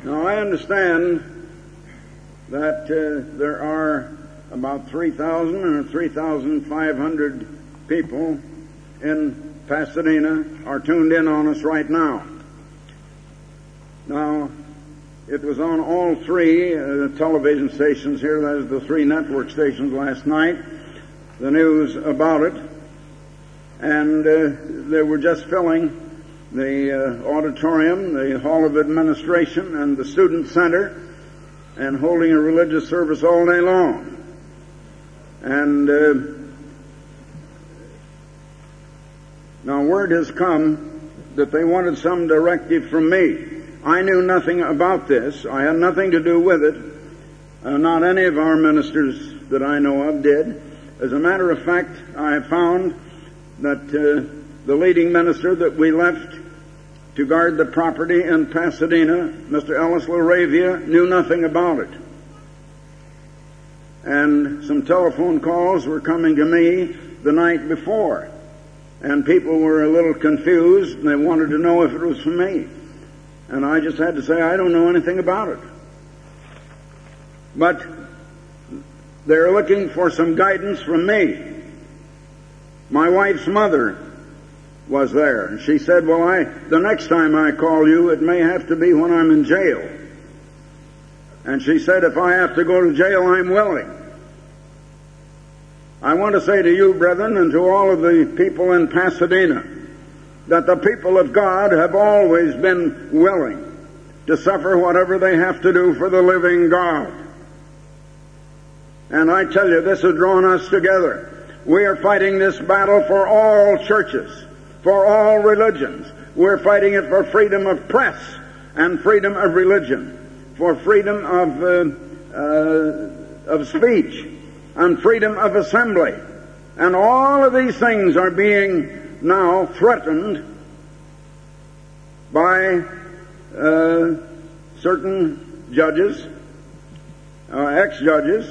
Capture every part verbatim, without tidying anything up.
Now, I understand that uh, there are about three thousand or three thousand five hundred people in Pasadena are tuned in on us right now. Now, it was on all three uh, television stations here, that is the three network stations last night, the news about it, and uh, they were just filling the uh, auditorium, the Hall of Administration, and the Student Center, and holding a religious service all day long. And uh, now word has come that they wanted some directive from me. I knew nothing about this. I had nothing to do with it. Uh, not any of our ministers that I know of did. As a matter of fact, I have found that uh, the leading minister that we left to guard the property in Pasadena, Mister Ellis LaRavia, knew nothing about it. And some telephone calls were coming to me the night before. And people were a little confused, and they wanted to know if it was for me. And I just had to say, I don't know anything about it. But they're looking for some guidance from me. My wife's mother was there. And she said, well, I, the next time I call you, it may have to be when I'm in jail. And she said, if I have to go to jail, I'm willing. I want to say to you, brethren, and to all of the people in Pasadena, that the people of God have always been willing to suffer whatever they have to do for the living God. And I tell you, this has drawn us together. We are fighting this battle for all churches, for all religions. We're fighting it for freedom of press and freedom of religion, for freedom of uh, uh, of speech and freedom of assembly. And all of these things are being now threatened by uh, certain judges, uh, ex-judges.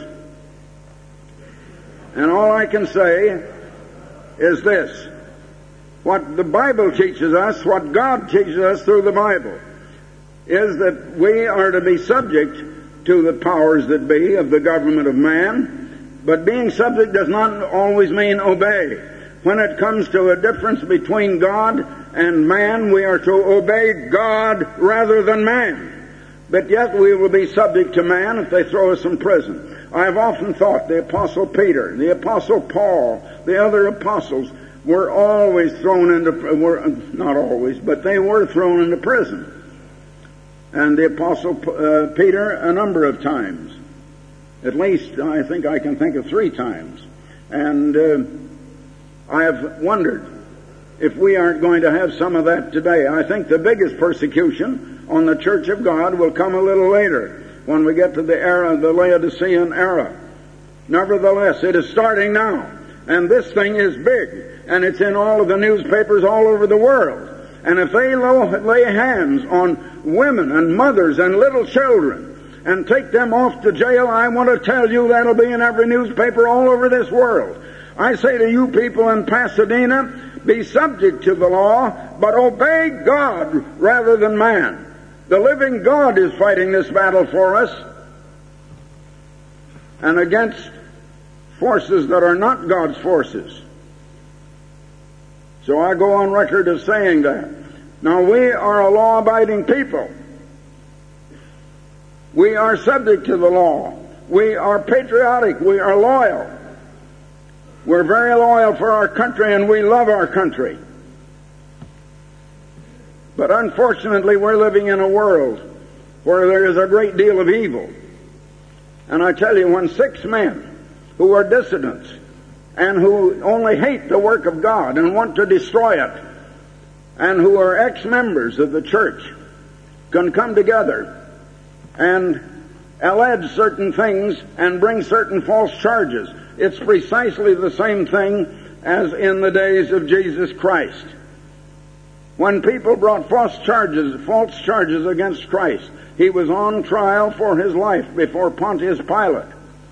And all I can say is this. What the Bible teaches us, what God teaches us through the Bible, is that we are to be subject to the powers that be of the government of man, but being subject does not always mean obey. When it comes to a difference between God and man, we are to obey God rather than man. But yet we will be subject to man if they throw us in prison. I have often thought the Apostle Peter, the Apostle Paul, the other apostles were always thrown into, were not always, but they were thrown into prison. And the Apostle uh, Peter a number of times. At least, I think I can think of three times. And uh, I have wondered if we aren't going to have some of that today. I think the biggest persecution on the Church of God will come a little later, when we get to the era, the Laodicean era. Nevertheless, it is starting now. And this thing is big. And it's in all of the newspapers all over the world. And if they lay hands on women and mothers and little children and take them off to jail, I want to tell you that'll be in every newspaper all over this world. I say to you people in Pasadena, be subject to the law, but obey God rather than man. The living God is fighting this battle for us, and against forces that are not God's forces. So I go on record as saying that. Now, we are a law-abiding people. We are subject to the law. We are patriotic. We are loyal. We're very loyal for our country, and we love our country. But unfortunately, we're living in a world where there is a great deal of evil. And I tell you, when six men who are dissidents and who only hate the work of God and want to destroy it, and who are ex-members of the church, can come together and allege certain things and bring certain false charges, it's precisely the same thing as in the days of Jesus Christ. When people brought false charges, false charges against Christ, he was on trial for his life before Pontius Pilate.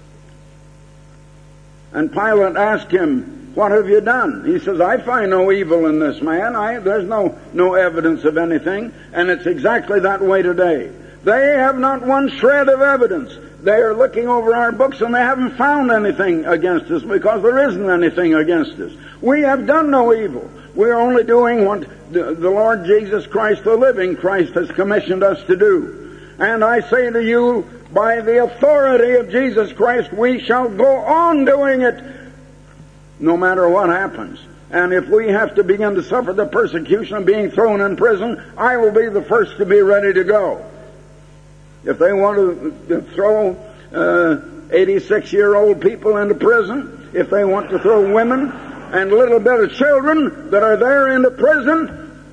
And Pilate asked him, what have you done? He says, I find no evil in this man. I, there's no, no evidence of anything. And it's exactly that way today. They have not one shred of evidence. They are looking over our books and they haven't found anything against us because there isn't anything against us. We have done no evil. We're only doing what the Lord Jesus Christ, the living Christ, has commissioned us to do. And I say to you, by the authority of Jesus Christ, we shall go on doing it no matter what happens. And if we have to begin to suffer the persecution of being thrown in prison, I will be the first to be ready to go. If they want to throw uh, eighty-six-year-old people into prison, if they want to throw women and a little bit of children that are there into prison,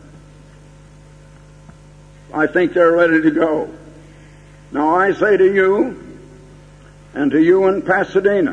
I think they're ready to go. Now I say to you, and to you in Pasadena,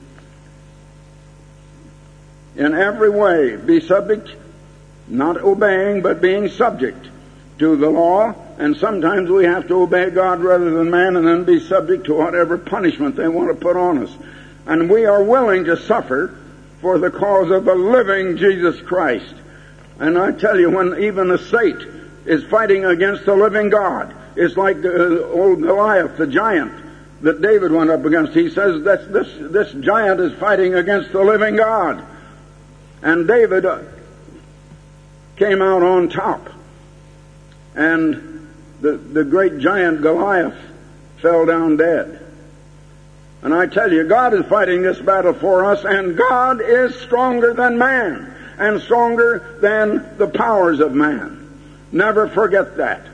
in every way be subject, not obeying, but being subject to the law, and sometimes we have to obey God rather than man and then be subject to whatever punishment they want to put on us. And we are willing to suffer for the cause of the living Jesus Christ. And I tell you, when even the Satan is fighting against the living God, it's like the old Goliath, the giant that David went up against. He says that this, this giant is fighting against the living God. And David came out on top. And the, the great giant Goliath fell down dead. And I tell you, God is fighting this battle for us, and God is stronger than man, and stronger than the powers of man. Never forget that.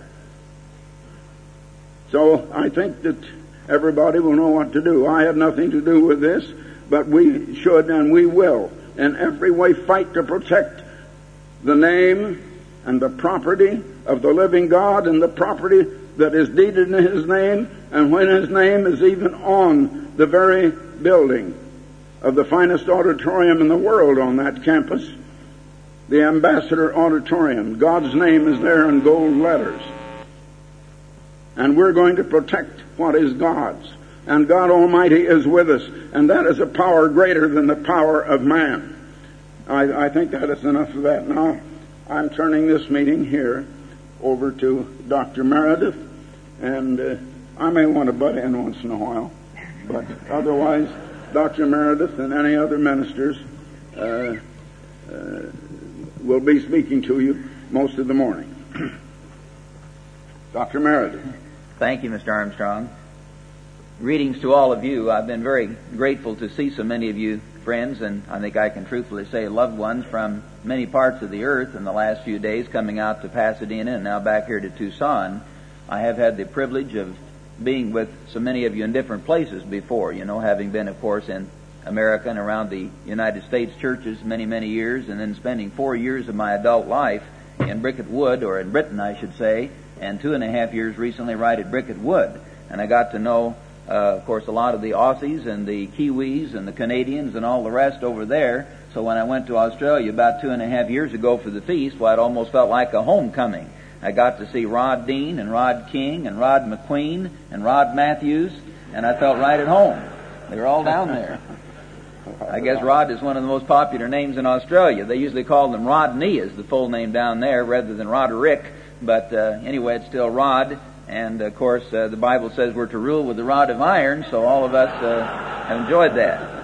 So I think that everybody will know what to do. I have nothing to do with this, but we should and we will in every way fight to protect the name and the property of the living God and the property that is deeded in His name, and when His name is even on the very building of the finest auditorium in the world on that campus, the Ambassador Auditorium. God's name is there in gold letters. And we're going to protect what is God's. And God Almighty is with us, and that is a power greater than the power of man. I, I think that is enough of that. Now, I'm turning this meeting here over to Doctor Meredith, and uh, I may want to butt in once in a while, but otherwise, Doctor Meredith and any other ministers uh, uh, will be speaking to you most of the morning. Doctor Meredith. Thank you, Mister Armstrong. Greetings to all of you. I've been very grateful to see so many of you friends, and I think I can truthfully say loved ones from many parts of the earth in the last few days coming out to Pasadena and now back here to Tucson. I have had the privilege of being with so many of you in different places before, you know, having been, of course, in America and around the United States churches many, many years, and then spending four years of my adult life in Bricket Wood, or in Britain, I should say, and two and a half years recently right at Bricket Wood. And I got to know, uh, of course, a lot of the Aussies and the Kiwis and the Canadians and all the rest over there. So when I went to Australia about two and a half years ago for the feast, well, it almost felt like a homecoming. I got to see Rod Dean and Rod King and Rod McQueen and Rod Matthews, and I felt right at home. They were all down there. I guess Rod is one of the most popular names in Australia. They usually call them Rodney as the full name down there rather than Roderick. But uh, anyway, it's still Rod. And, of course, uh, the Bible says we're to rule with the rod of iron, so all of us uh, have enjoyed that.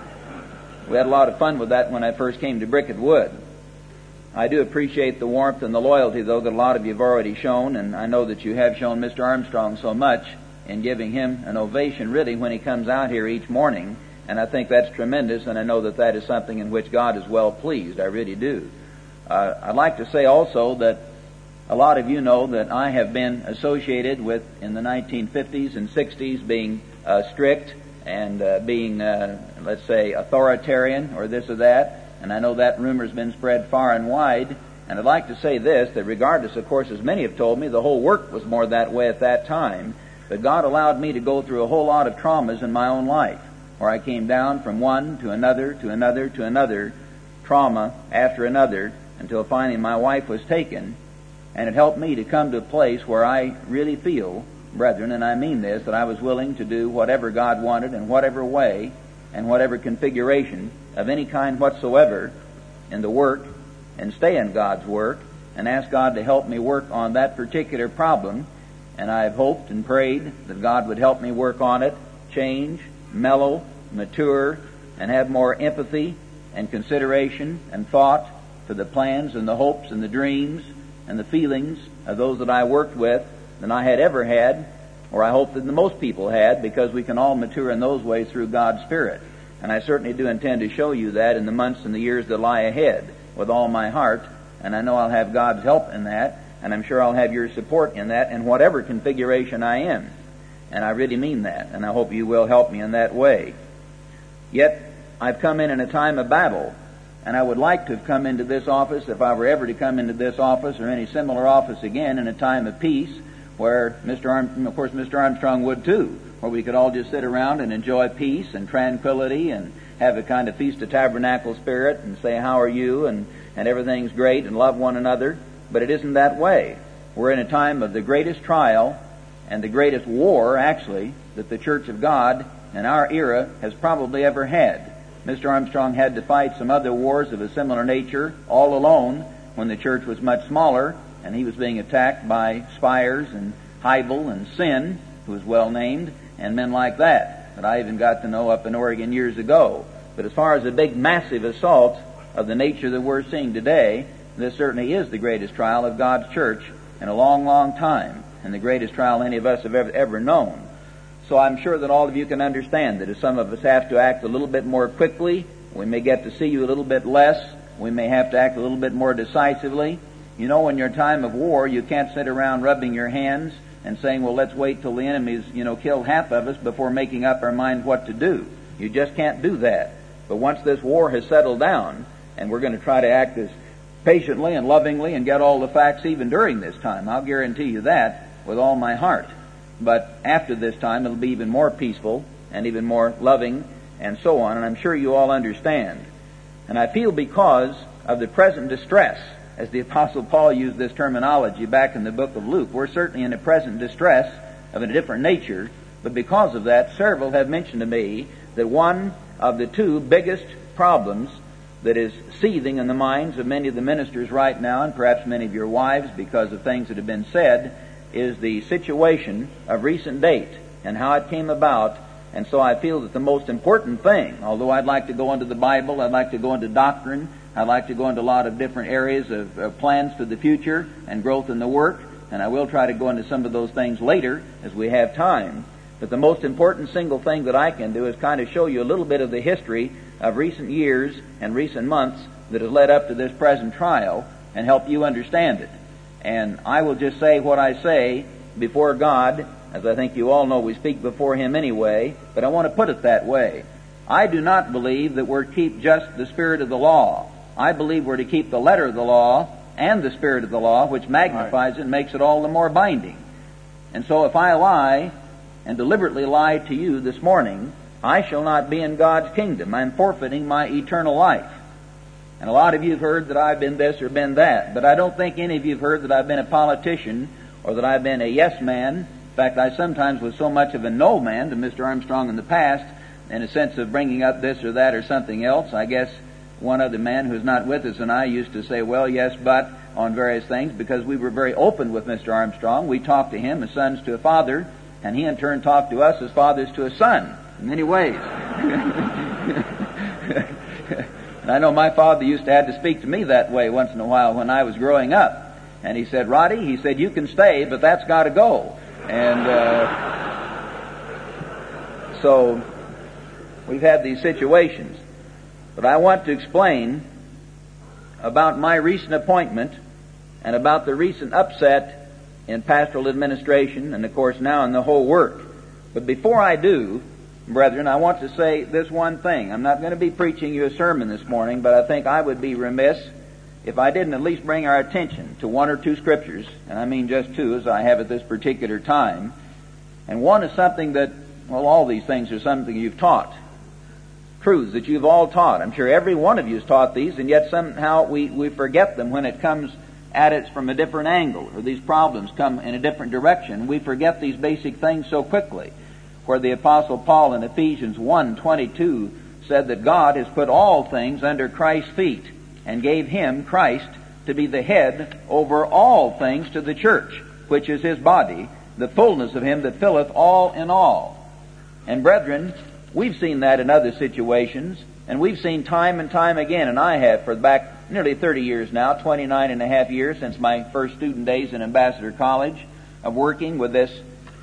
We had a lot of fun with that when I first came to Bricket Wood. I do appreciate the warmth and the loyalty, though, that a lot of you have already shown, and I know that you have shown Mister Armstrong so much in giving him an ovation, really, when he comes out here each morning. And I think that's tremendous, and I know that that is something in which God is well pleased. I really do. Uh, I'd like to say also that a lot of you know that I have been associated with, in the nineteen fifties and sixties, being uh, strict and uh, being, uh, let's say, authoritarian or this or that. And I know that rumor's been spread far and wide. And I'd like to say this, that regardless, of course, as many have told me, the whole work was more that way at that time. But God allowed me to go through a whole lot of traumas in my own life, where I came down from one to another to another to another trauma after another until finally my wife was taken. And it helped me to come to a place where I really feel, brethren, and I mean this, that I was willing to do whatever God wanted in whatever way and whatever configuration of any kind whatsoever in the work, and stay in God's work and ask God to help me work on that particular problem and I've hoped and prayed that God would help me work on it, change, mellow, mature, and have more empathy and consideration and thought for the plans and the hopes and the dreams and the feelings of those that I worked with than I had ever had, or I hope that most people had, because we can all mature in those ways through God's Spirit. And I certainly do intend to show you that in the months and the years that lie ahead with all my heart, and I know I'll have God's help in that, and I'm sure I'll have your support in that in whatever configuration I am. And I really mean that, and I hope you will help me in that way. Yet, I've come in in a time of battle, and I would like to have come into this office, if I were ever to come into this office or any similar office again, in a time of peace, where Mister Arm, of course Mister Armstrong would too, where we could all just sit around and enjoy peace and tranquility and have a kind of Feast of Tabernacle spirit and say, how are you? And, and everything's great and love one another. But it isn't that way. We're in a time of the greatest trial and the greatest war, actually, that the Church of God in our era has probably ever had. Mister Armstrong had to fight some other wars of a similar nature all alone when the church was much smaller, and he was being attacked by Spires and Heibel and Sin, who was well named, and men like that, that I even got to know up in Oregon years ago. But as far as a big, massive assault of the nature that we're seeing today, this certainly is the greatest trial of God's church in a long, long time, and the greatest trial any of us have ever, ever known. So I'm sure that all of you can understand that if some of us have to act a little bit more quickly, we may get to see you a little bit less, we may have to act a little bit more decisively. You know, in your time of war, you can't sit around rubbing your hands and saying, well, let's wait till the enemy's, you know, killed half of us before making up our mind what to do. You just can't do that. But once this war has settled down, and we're going to try to act as patiently and lovingly and get all the facts even during this time, I'll guarantee you that with all my heart. But after this time, it'll be even more peaceful and even more loving and so on, and I'm sure you all understand. And I feel because of the present distress, as the Apostle Paul used this terminology back in the book of Luke, we're certainly in a present distress of a different nature, but because of that, several have mentioned to me that one of the two biggest problems that is seething in the minds of many of the ministers right now, and perhaps many of your wives because of things that have been said, is the situation of recent date and how it came about. And so I feel that the most important thing, although I'd like to go into the Bible, I'd like to go into doctrine, I'd like to go into a lot of different areas of, of plans for the future and growth in the work, and I will try to go into some of those things later as we have time. But the most important single thing that I can do is kind of show you a little bit of the history of recent years and recent months that has led up to this present trial and help you understand it. And I will just say what I say before God, as I think you all know we speak before Him anyway, but I want to put it that way. I do not believe that we're to keep just the spirit of the law. I believe we're to keep the letter of the law and the spirit of the law, which magnifies it and makes it all the more binding. And so if I lie and deliberately lie to you this morning, I shall not be in God's kingdom. I'm forfeiting my eternal life. And a lot of you have heard that I've been this or been that, but I don't think any of you have heard that I've been a politician or that I've been a yes man. In fact, I sometimes was so much of a no man to Mister Armstrong in the past, in a sense of bringing up this or that or something else. I guess one other man who's not with us and I used to say, well, yes, but, on various things, because we were very open with Mister Armstrong. We talked to him as sons to a father, and he in turn talked to us as fathers to a son, in many ways. And I know my father used to have to speak to me that way once in a while when I was growing up. And he said, Roddy, he said, you can stay, but that's got to go. And uh, so we've had these situations. But I want to explain about my recent appointment and about the recent upset in pastoral administration and, of course, now in the whole work. But before I do, brethren, I want to say this one thing. I'm not going to be preaching you a sermon this morning, but I think I would be remiss if I didn't at least bring our attention to one or two scriptures, and I mean just two as I have at this particular time. And one is something that, well, all these things are something you've taught. Truths that you've all taught. I'm sure every one of you has taught these, and yet somehow we, we forget them when it comes at it from a different angle, or these problems come in a different direction. We forget these basic things so quickly. Where the Apostle Paul in Ephesians one twenty-two said that God has put all things under Christ's feet and gave Him, Christ, to be the head over all things to the church, which is His body, the fullness of Him that filleth all in all. And brethren, we've seen that in other situations, and we've seen time and time again, and I have for back nearly thirty years now, twenty-nine and a half years since my first student days in Ambassador College, of working with this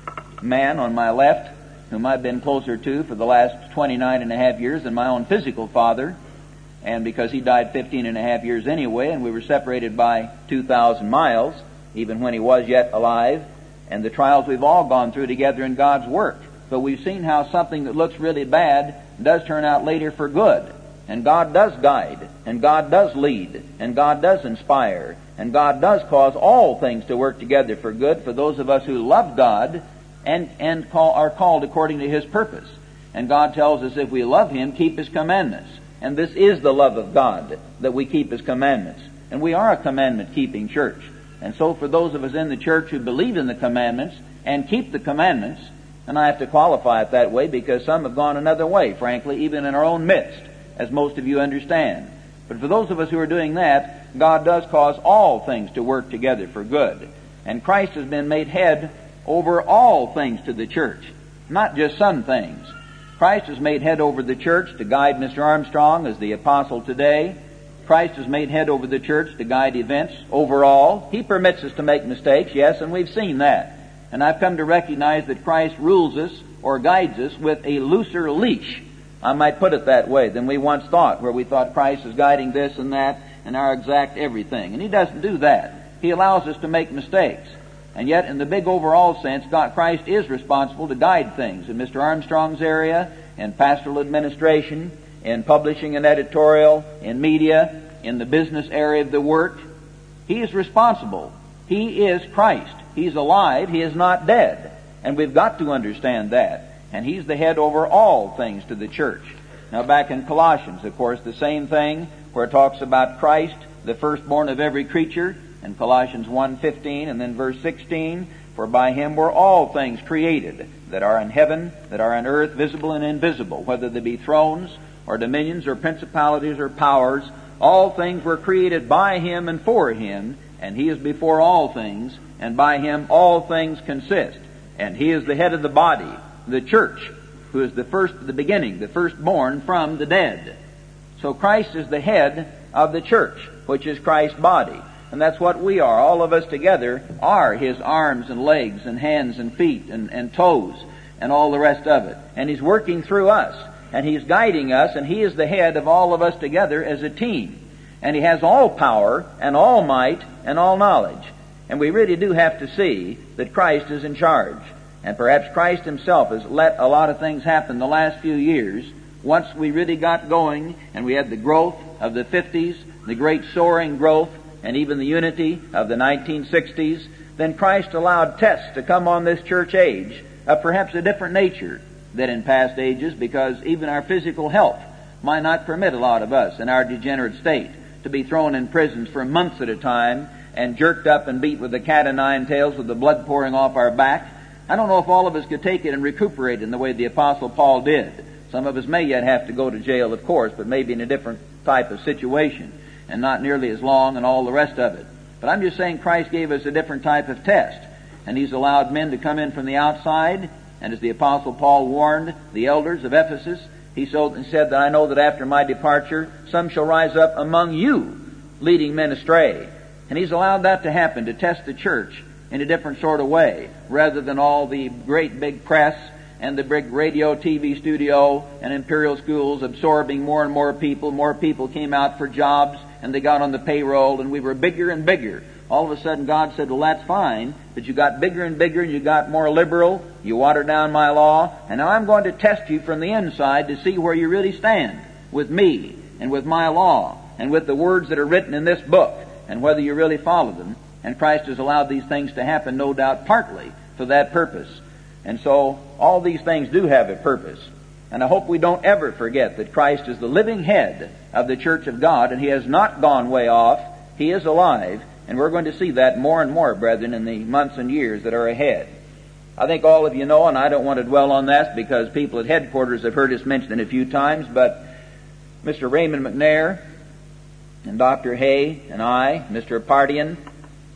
man on my left, whom I've been closer to for the last twenty-nine and a half years than my own physical father, and because he died fifteen and a half years anyway, and we were separated by two thousand miles, even when he was yet alive, and the trials we've all gone through together in God's work. But we've seen how something that looks really bad does turn out later for good. And God does guide, and God does lead, and God does inspire, and God does cause all things to work together for good for those of us who love God and, and call, are called according to His purpose. And God tells us if we love Him, keep His commandments. And this is the love of God, that we keep His commandments. And we are a commandment-keeping church. And so for those of us in the church who believe in the commandments and keep the commandments, and I have to qualify it that way because some have gone another way, frankly, even in our own midst, as most of you understand. But for those of us who are doing that, God does cause all things to work together for good. And Christ has been made head over all things to the church, not just some things. Christ is made head over the church to guide Mister Armstrong as the apostle today. Christ is made head over the church to guide events overall. He permits us to make mistakes, yes, and we've seen that. And I've come to recognize that Christ rules us or guides us with a looser leash, I might put it that way, than we once thought, where we thought Christ is guiding this and that and our exact everything. And He doesn't do that. He allows us to make mistakes. And yet, in the big overall sense, God, Christ is responsible to guide things in Mister Armstrong's area, in pastoral administration, in publishing and editorial, in media, in the business area of the work. He is responsible. He is Christ. He's alive. He is not dead. And we've got to understand that. And He's the head over all things to the church. Now back in Colossians, of course, the same thing, where it talks about Christ, the firstborn of every creature, in Colossians one fifteen, and then verse sixteen, for by Him were all things created, that are in heaven, that are on earth, visible and invisible, whether they be thrones, or dominions, or principalities, or powers. All things were created by Him and for Him, and He is before all things, and by Him all things consist. And He is the head of the body, the church, who is the first, the beginning, the firstborn from the dead. So Christ is the head of the church, which is Christ's body. And that's what we are. All of us together are His arms and legs and hands and feet and, and toes and all the rest of it. And He's working through us. And He's guiding us, and He is the head of all of us together as a team. And He has all power and all might and all knowledge. And we really do have to see that Christ is in charge. And perhaps Christ Himself has let a lot of things happen the last few years. Once we really got going, and we had the growth of the fifties, the great soaring growth, and even the unity of the nineteen sixties, then Christ allowed tests to come on this church age of perhaps a different nature than in past ages, because even our physical health might not permit a lot of us in our degenerate state to be thrown in prisons for months at a time and jerked up and beat with the cat o' nine tails with the blood pouring off our back. I don't know if all of us could take it and recuperate in the way the Apostle Paul did. Some of us may yet have to go to jail, of course, but maybe in a different type of situation and not nearly as long and all the rest of it. But I'm just saying Christ gave us a different type of test, and He's allowed men to come in from the outside. And as the Apostle Paul warned the elders of Ephesus, he so said that I know that after my departure some shall rise up among you, leading men astray. And He's allowed that to happen, to test the church in a different sort of way, rather than all the great big press and the big radio, T V studio, and imperial schools absorbing more and more people. More people came out for jobs, and they got on the payroll, and we were bigger and bigger. All of a sudden God said, well, that's fine, but you got bigger and bigger, and you got more liberal, you watered down my law, and now I'm going to test you from the inside to see where you really stand with me and with my law and with the words that are written in this book, and whether you really follow them. And Christ has allowed these things to happen, no doubt, partly for that purpose. And so all these things do have a purpose. And I hope we don't ever forget that Christ is the living head of the church of God, and He has not gone way off. He is alive. And we're going to see that more and more, brethren, in the months and years that are ahead. I think all of you know, and I don't want to dwell on that because people at headquarters have heard us mention it a few times, but Mister Raymond McNair and Doctor Hay and I, Mister Pardian,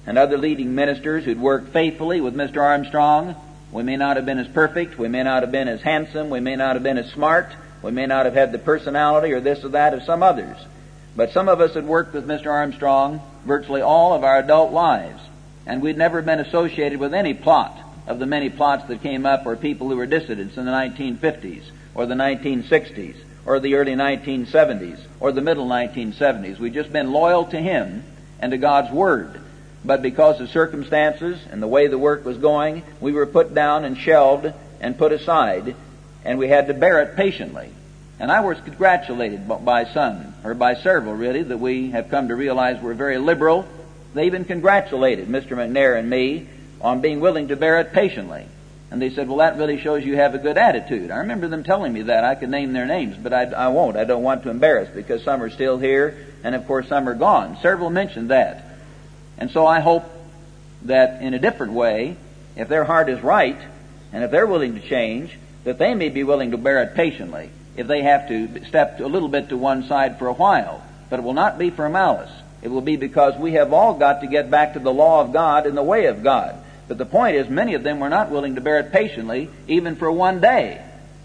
and other leading ministers who'd worked faithfully with Mister Armstrong. We may not have been as perfect, we may not have been as handsome, we may not have been as smart, we may not have had the personality or this or that of some others. But some of us had worked with Mister Armstrong virtually all of our adult lives, and we'd never been associated with any plot of the many plots that came up, or people who were dissidents in the nineteen fifties, or the nineteen sixties, or the early nineteen seventies, or the middle nineteen seventies. We'd just been loyal to him and to God's Word. But because of circumstances and the way the work was going, we were put down and shelved and put aside, and we had to bear it patiently. And I was congratulated by some, or by several really, that we have come to realize we're very liberal. They even congratulated Mister McNair and me on being willing to bear it patiently. And they said, well, that really shows you have a good attitude. I remember them telling me that. I could name their names, but I, I won't. I don't want to embarrass, because some are still here, and of course some are gone. Several mentioned that. And so I hope that in a different way, if their heart is right, and if they're willing to change, that they may be willing to bear it patiently if they have to step a little bit to one side for a while. But it will not be for malice. It will be because we have all got to get back to the law of God and the way of God. But the point is, many of them were not willing to bear it patiently, even for one day,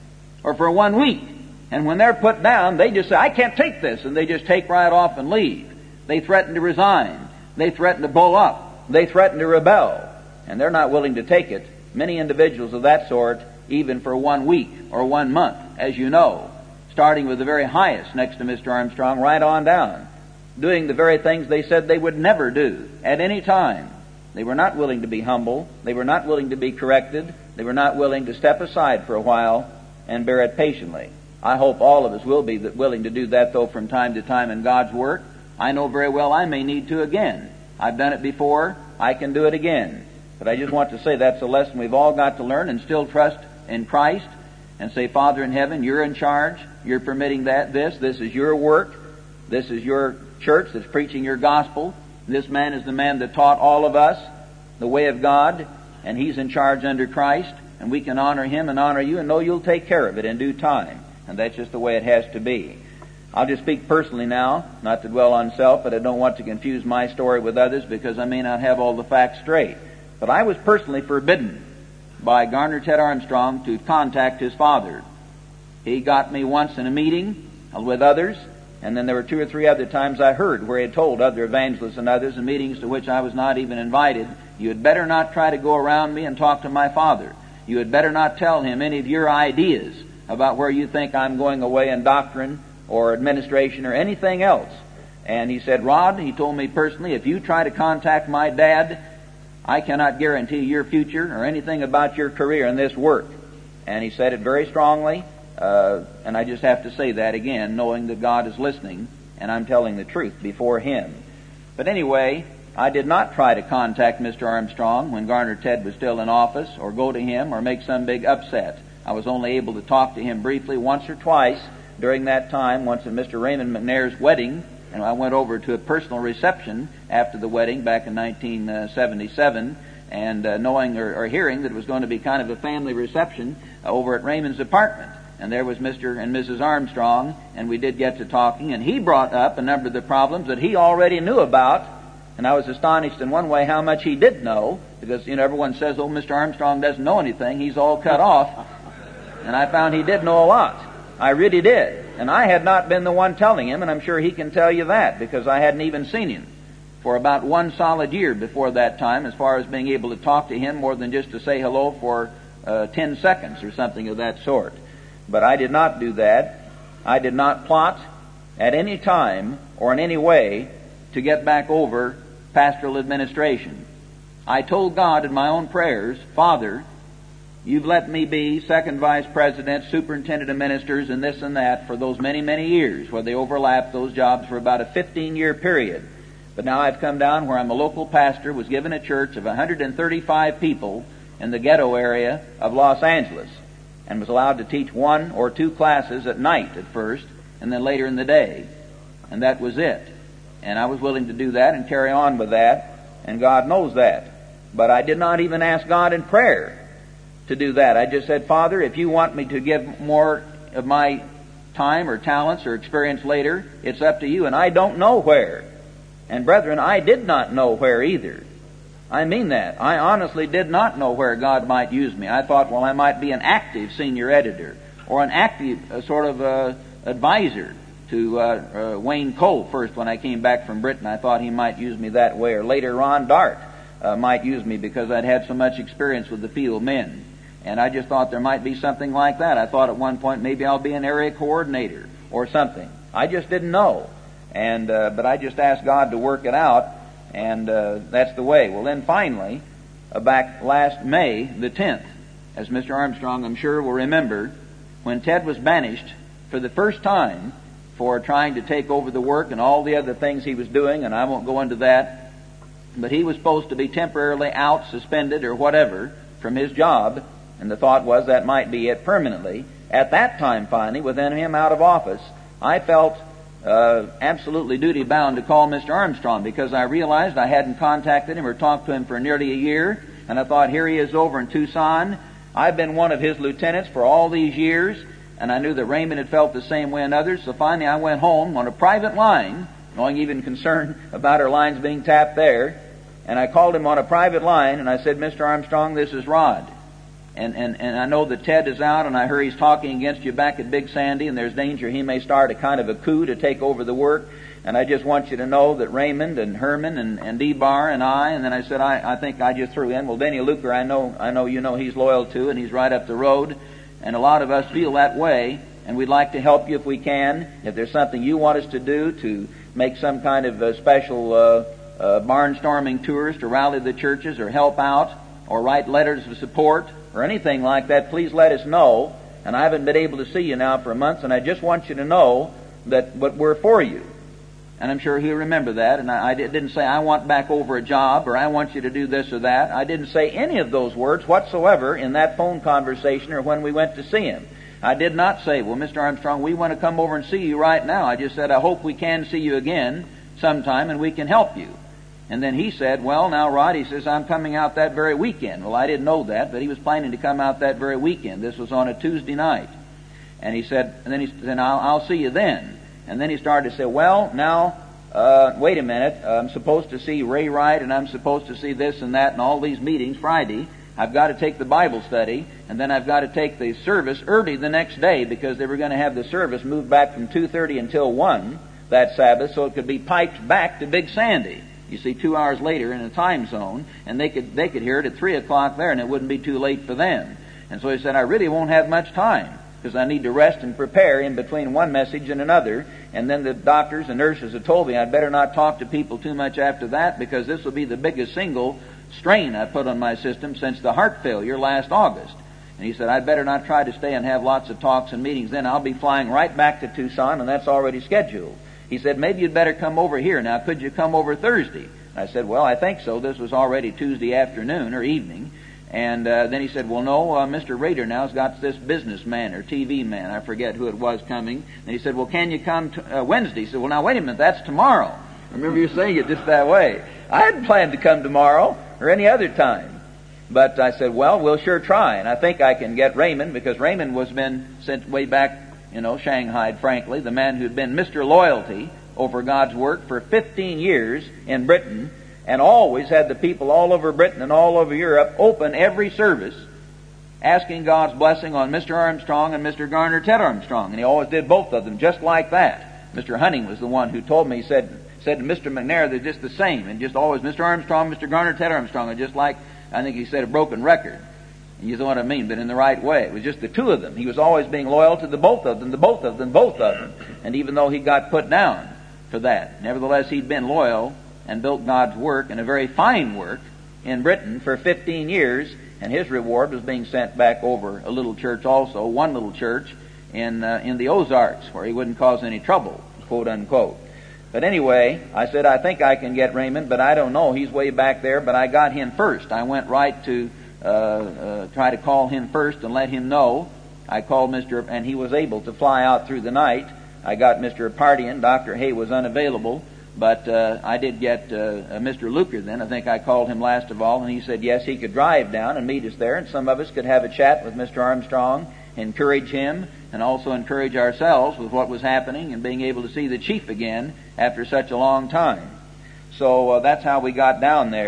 or for one week. And when they're put down, they just say, I can't take this, and they just take right off and leave. They threaten to resign. They threaten to blow up. They threaten to rebel. And they're not willing to take it. Many individuals of that sort, even for one week or one month, as you know, starting with the very highest next to Mister Armstrong, right on down, doing the very things they said they would never do at any time. They were not willing to be humble. They were not willing to be corrected. They were not willing to step aside for a while and bear it patiently. I hope all of us will be willing to do that, though, from time to time in God's work. I know very well I may need to again. I've done it before. I can do it again. But I just want to say that's a lesson we've all got to learn, and still trust in Christ and say, Father in heaven, you're in charge. You're permitting that, this. This is your work. This is your church that's preaching your gospel. This man is the man that taught all of us the way of God, and he's in charge under Christ, and we can honor him and honor you and know you'll take care of it in due time. And that's just the way it has to be. I'll just speak personally now, not to dwell on self, but I don't want to confuse my story with others because I may not have all the facts straight. But I was personally forbidden by Garner Ted Armstrong to contact his father. He got me once in a meeting with others, and then there were two or three other times I heard where he had told other evangelists and others in meetings to which I was not even invited, you had better not try to go around me and talk to my father. You had better not tell him any of your ideas about where you think I'm going away in doctrine or administration or anything else. And he said, Rod, he told me personally, if you try to contact my dad, I cannot guarantee your future or anything about your career in this work. And he said it very strongly, uh, and I just have to say that again, knowing that God is listening and I'm telling the truth before him. But anyway, I did not try to contact Mister Armstrong when Garner Ted was still in office, or go to him or make some big upset. I was only able to talk to him briefly once or twice during that time, once at Mister Raymond McNair's wedding, and I went over to a personal reception after the wedding back in nineteen seventy-seven, and uh, knowing or, or hearing that it was going to be kind of a family reception uh, over at Raymond's apartment. And there was Mister and Missus Armstrong, and we did get to talking, and he brought up a number of the problems that he already knew about, and I was astonished in one way how much he did know, because, you know, everyone says, oh, Mister Armstrong doesn't know anything, he's all cut off, and I found he did know a lot. I really did. And I had not been the one telling him, and I'm sure he can tell you that, because I hadn't even seen him for about one solid year before that time, as far as being able to talk to him more than just to say hello for uh, ten seconds or something of that sort. But I did not do that. I did not plot at any time or in any way to get back over pastoral administration. I told God in my own prayers, Father, you've let me be second vice president, superintendent of ministers, and this and that for those many, many years, where they overlapped those jobs for about a fifteen-year period. But now I've come down where I'm a local pastor, was given a church of one hundred thirty-five people in the ghetto area of Los Angeles, and was allowed to teach one or two classes at night at first, and then later in the day. And that was it. And I was willing to do that and carry on with that, and God knows that. But I did not even ask God in prayer to do that. I just said, Father, if you want me to give more of my time or talents or experience later, it's up to you, and I don't know where. And brethren, I did not know where either. I mean that. I honestly did not know where God might use me. I thought, well, I might be an active senior editor or an active uh, sort of uh, advisor to uh, uh, Wayne Cole first when I came back from Britain. I thought he might use me that way. Or later Ron Dart uh, might use me because I'd had so much experience with the field men. And I just thought there might be something like that. I thought at one point maybe I'll be an area coordinator or something. I just didn't know. And uh, but I just asked God to work it out, and uh, that's the way. Well, then finally, uh, back last May the tenth, as Mister Armstrong, I'm sure, will remember, when Ted was banished for the first time for trying to take over the work and all the other things he was doing, and I won't go into that, but he was supposed to be temporarily out, suspended, or whatever from his job, and the thought was that might be it permanently. At that time, finally, with him out of office, I felt uh, absolutely duty-bound to call Mister Armstrong because I realized I hadn't contacted him or talked to him for nearly a year, and I thought, here he is over in Tucson. I've been one of his lieutenants for all these years, and I knew that Raymond had felt the same way and others, so finally I went home on a private line, knowing even concerned about our lines being tapped there, and I called him on a private line, and I said, Mister Armstrong, this is Rod. And, and, and I know that Ted is out, and I hear he's talking against you back at Big Sandy, and there's danger he may start a kind of a coup to take over the work. And I just want you to know that Raymond and Herman and, and D-Bar and I, and then I said, I, I think I just threw in, well, Denny Luker, I know, I know you know he's loyal to, and he's right up the road. And a lot of us feel that way, and we'd like to help you if we can. If there's something you want us to do to make some kind of a special uh, uh, barnstorming tours to rally the churches or help out or write letters of support, or anything like that, please let us know. And I haven't been able to see you now for a month, and I just want you to know that but we're for you. And I'm sure he'll remember that. And I, I didn't say, I want back over a job, or I want you to do this or that. I didn't say any of those words whatsoever in that phone conversation or when we went to see him. I did not say, well, Mister Armstrong, we want to come over and see you right now. I just said, I hope we can see you again sometime and we can help you. And then he said, well, now, Rod, he says, I'm coming out that very weekend. Well, I didn't know that, but he was planning to come out that very weekend. This was on a Tuesday night. And he said, and then he said, I'll, I'll see you then. And then he started to say, well, now, uh, wait a minute. I'm supposed to see Ray Wright, and I'm supposed to see this and that and all these meetings Friday. I've got to take the Bible study, and then I've got to take the service early the next day because they were going to have the service moved back from two thirty until one that Sabbath so it could be piped back to Big Sandy. You see, two hours later in a time zone, and they could they could hear it at three o'clock there, and it wouldn't be too late for them. And so he said, I really won't have much time because I need to rest and prepare in between one message and another. And then the doctors and nurses have told me I'd better not talk to people too much after that because this will be the biggest single strain I put on my system since the heart failure last August. And he said, I'd better not try to stay and have lots of talks and meetings. Then I'll be flying right back to Tucson, and that's already scheduled. He said, maybe you'd better come over here. Now, could you come over Thursday? I said, well, I think so. This was already Tuesday afternoon or evening. And uh, then he said, well, no, uh, Mister Rader now has got this businessman or T V man. I forget who it was coming. And he said, well, can you come t- uh, Wednesday? He said, well, now, wait a minute. That's tomorrow. I remember you saying it just that way. I hadn't planned to come tomorrow or any other time. But I said, well, we'll sure try. And I think I can get Raymond because Raymond was been sent way back, you know, shanghaied, frankly, the man who'd been Mister Loyalty over God's work for fifteen years in Britain and always had the people all over Britain and all over Europe open every service asking God's blessing on Mister Armstrong and Mister Garner Ted Armstrong. And he always did both of them just like that. Mister Hunting was the one who told me, he said, said to Mister McNair, they're just the same. And just always Mister Armstrong, Mister Garner Ted Armstrong are just like, I think he said, a broken record. And you know what I mean, but in the right way. It was just the two of them. He was always being loyal to the both of them, the both of them, both of them. And even though he got put down for that, nevertheless he'd been loyal and built God's work, and a very fine work, in Britain for fifteen years, and his reward was being sent back over a little church also, one little church in uh, in the Ozarks, where he wouldn't cause any trouble, quote unquote. But anyway, I said, I think I can get Raymond, but I don't know. He's way back there, but I got him first. I went right to uh, uh, try to call him first and let him know. I called Mister and he was able to fly out through the night. I got Mister Pardian. Doctor Hay was unavailable, but uh, I did get uh, Mister Luker then. I think I called him last of all, and he said yes, he could drive down and meet us there, and some of us could have a chat with Mister Armstrong, encourage him, and also encourage ourselves with what was happening and being able to see the chief again after such a long time. So uh, that's how we got down there.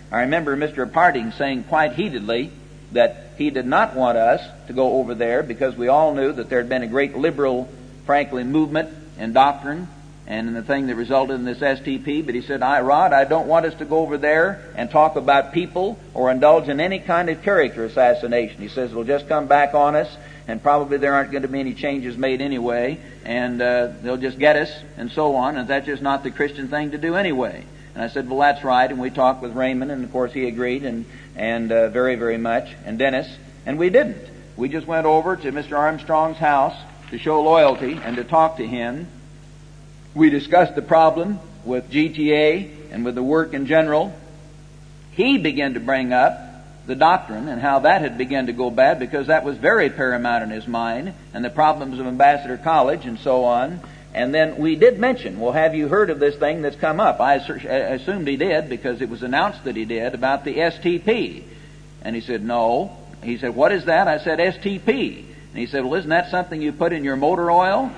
I remember Mister Parting saying quite heatedly that he did not want us to go over there because we all knew that there had been a great liberal, frankly, movement in doctrine and in the thing that resulted in this S T P. But he said, I, Rod, I don't want us to go over there and talk about people or indulge in any kind of character assassination. He says it'll just come back on us, and probably there aren't going to be any changes made anyway, and uh, they'll just get us, and so on, and that's just not the Christian thing to do anyway. And I said, well, that's right. And we talked with Raymond, and of course he agreed, and and uh, very, very much, and Dennis, and we didn't. We just went over to Mister Armstrong's house to show loyalty and to talk to him. We discussed the problem with G T A and with the work in general. He began to bring up the doctrine and how that had begun to go bad, because that was very paramount in his mind, and the problems of Ambassador College and so on. And then we did mention, well, have you heard of this thing that's come up? I assumed he did, because it was announced that he did, about the S T P. And he said, no. He said, what is that? I said, S T P. And he said, well, isn't that something you put in your motor oil?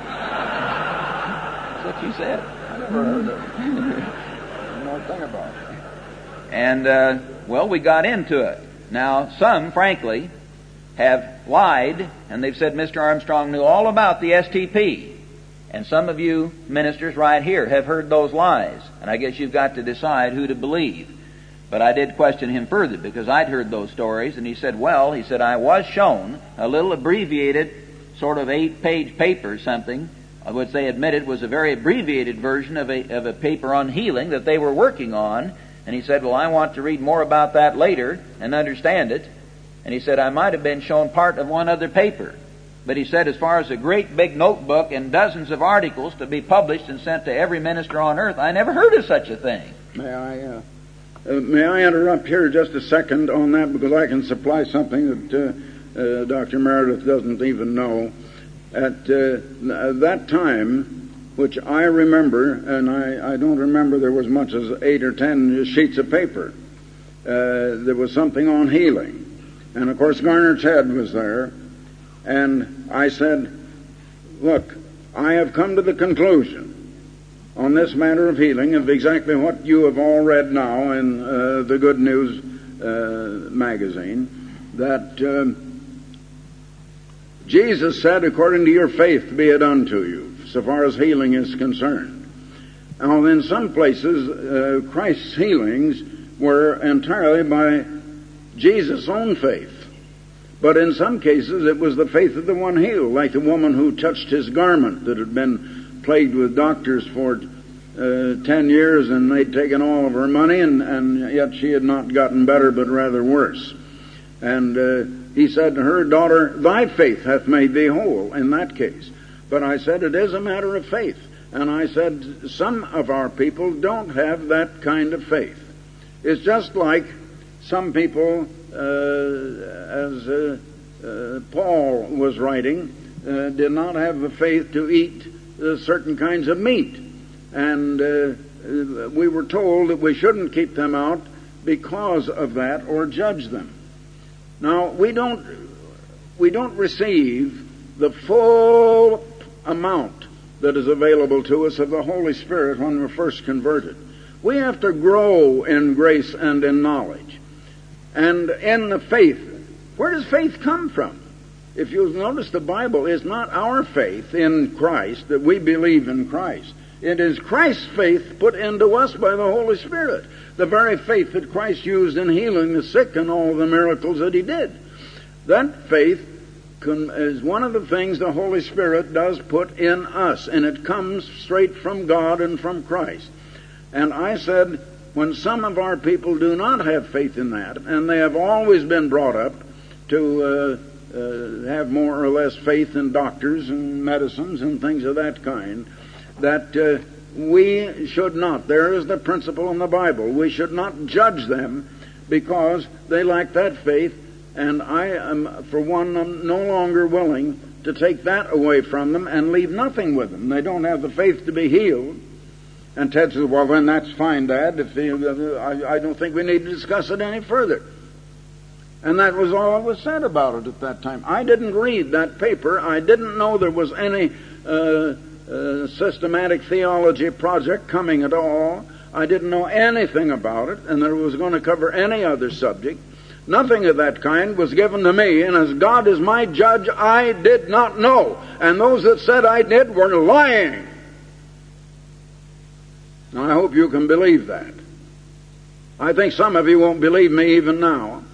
That's what you said. I never heard of it. I don't know a thing about it. And, uh, well, we got into it. Now, some, frankly, have lied, and they've said Mister Armstrong knew all about the S T P. And some of you ministers right here have heard those lies. And I guess you've got to decide who to believe. But I did question him further, because I'd heard those stories. And he said, well, he said, I was shown a little abbreviated sort of eight-page paper or something, which they admitted was a very abbreviated version of a, of a paper on healing that they were working on. And he said, well, I want to read more about that later and understand it. And he said, I might have been shown part of one other paper. But he said, as far as a great big notebook and dozens of articles to be published and sent to every minister on earth, I never heard of such a thing. May I, uh, uh, may I interrupt here just a second on that, because I can supply something that uh, uh, Doctor Meredith doesn't even know. At uh, that time, which I remember, and I, I don't remember there was much as eight or ten sheets of paper, uh, there was something on healing. And of course Garner's head was there. And I said, look, I have come to the conclusion on this matter of healing of exactly what you have all read now in uh, the Good News uh, magazine, that um, Jesus said, according to your faith be it unto you, so far as healing is concerned. Now, in some places, uh, Christ's healings were entirely by Jesus' own faith. But in some cases, it was the faith of the one healed, like the woman who touched his garment that had been plagued with doctors for uh, ten years, and they'd taken all of her money, and, and yet she had not gotten better, but rather worse. And uh, he said to her, daughter, thy faith hath made thee whole, in that case. But I said, it is a matter of faith. And I said, some of our people don't have that kind of faith. It's just like some people, uh, as uh, uh, Paul was writing, uh, did not have the faith to eat uh, certain kinds of meat. And uh, we were told that we shouldn't keep them out because of that or judge them. Now, we don't, we don't receive the full amount that is available to us of the Holy Spirit when we're first converted. We have to grow in grace and in knowledge. And in the faith, where does faith come from? If you'll notice, the Bible is not our faith in Christ, that we believe in Christ. It is Christ's faith put into us by the Holy Spirit. The very faith that Christ used in healing the sick and all the miracles that He did. That faith is one of the things the Holy Spirit does put in us, and it comes straight from God and from Christ. And I said, when some of our people do not have faith in that, and they have always been brought up to uh, uh, have more or less faith in doctors and medicines and things of that kind, that uh, we should not, there is the principle in the Bible, we should not judge them because they lack that faith. And I am, for one, I'm no longer willing to take that away from them and leave nothing with them. They don't have the faith to be healed. And Ted says, well, then that's fine, Dad. If they, I, I don't think we need to discuss it any further. And that was all that was said about it at that time. I didn't read that paper. I didn't know there was any uh, uh, systematic theology project coming at all. I didn't know anything about it, and that it was going to cover any other subject. Nothing of that kind was given to me, and as God is my judge, I did not know. And those that said I did were lying. Now, I hope you can believe that. I think some of you won't believe me even now.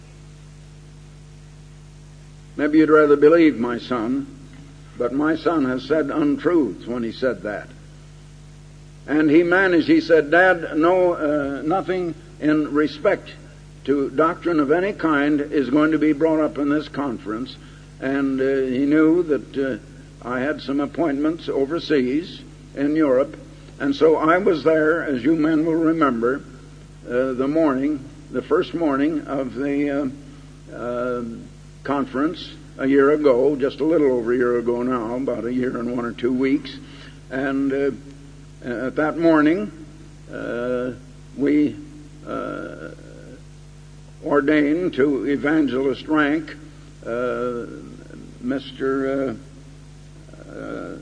Maybe you'd rather believe my son, but my son has said untruths when he said that. And he managed, he said, Dad, no, uh, nothing in respect to doctrine of any kind is going to be brought up in this conference. And uh, he knew that uh, I had some appointments overseas in Europe. And so I was there, as you men will remember, uh, the morning, the first morning of the uh, uh, conference a year ago, just a little over a year ago now, about a year and one or two weeks. And uh, at that morning, uh, we uh, ordained to evangelist rank uh, Mister Uh, uh,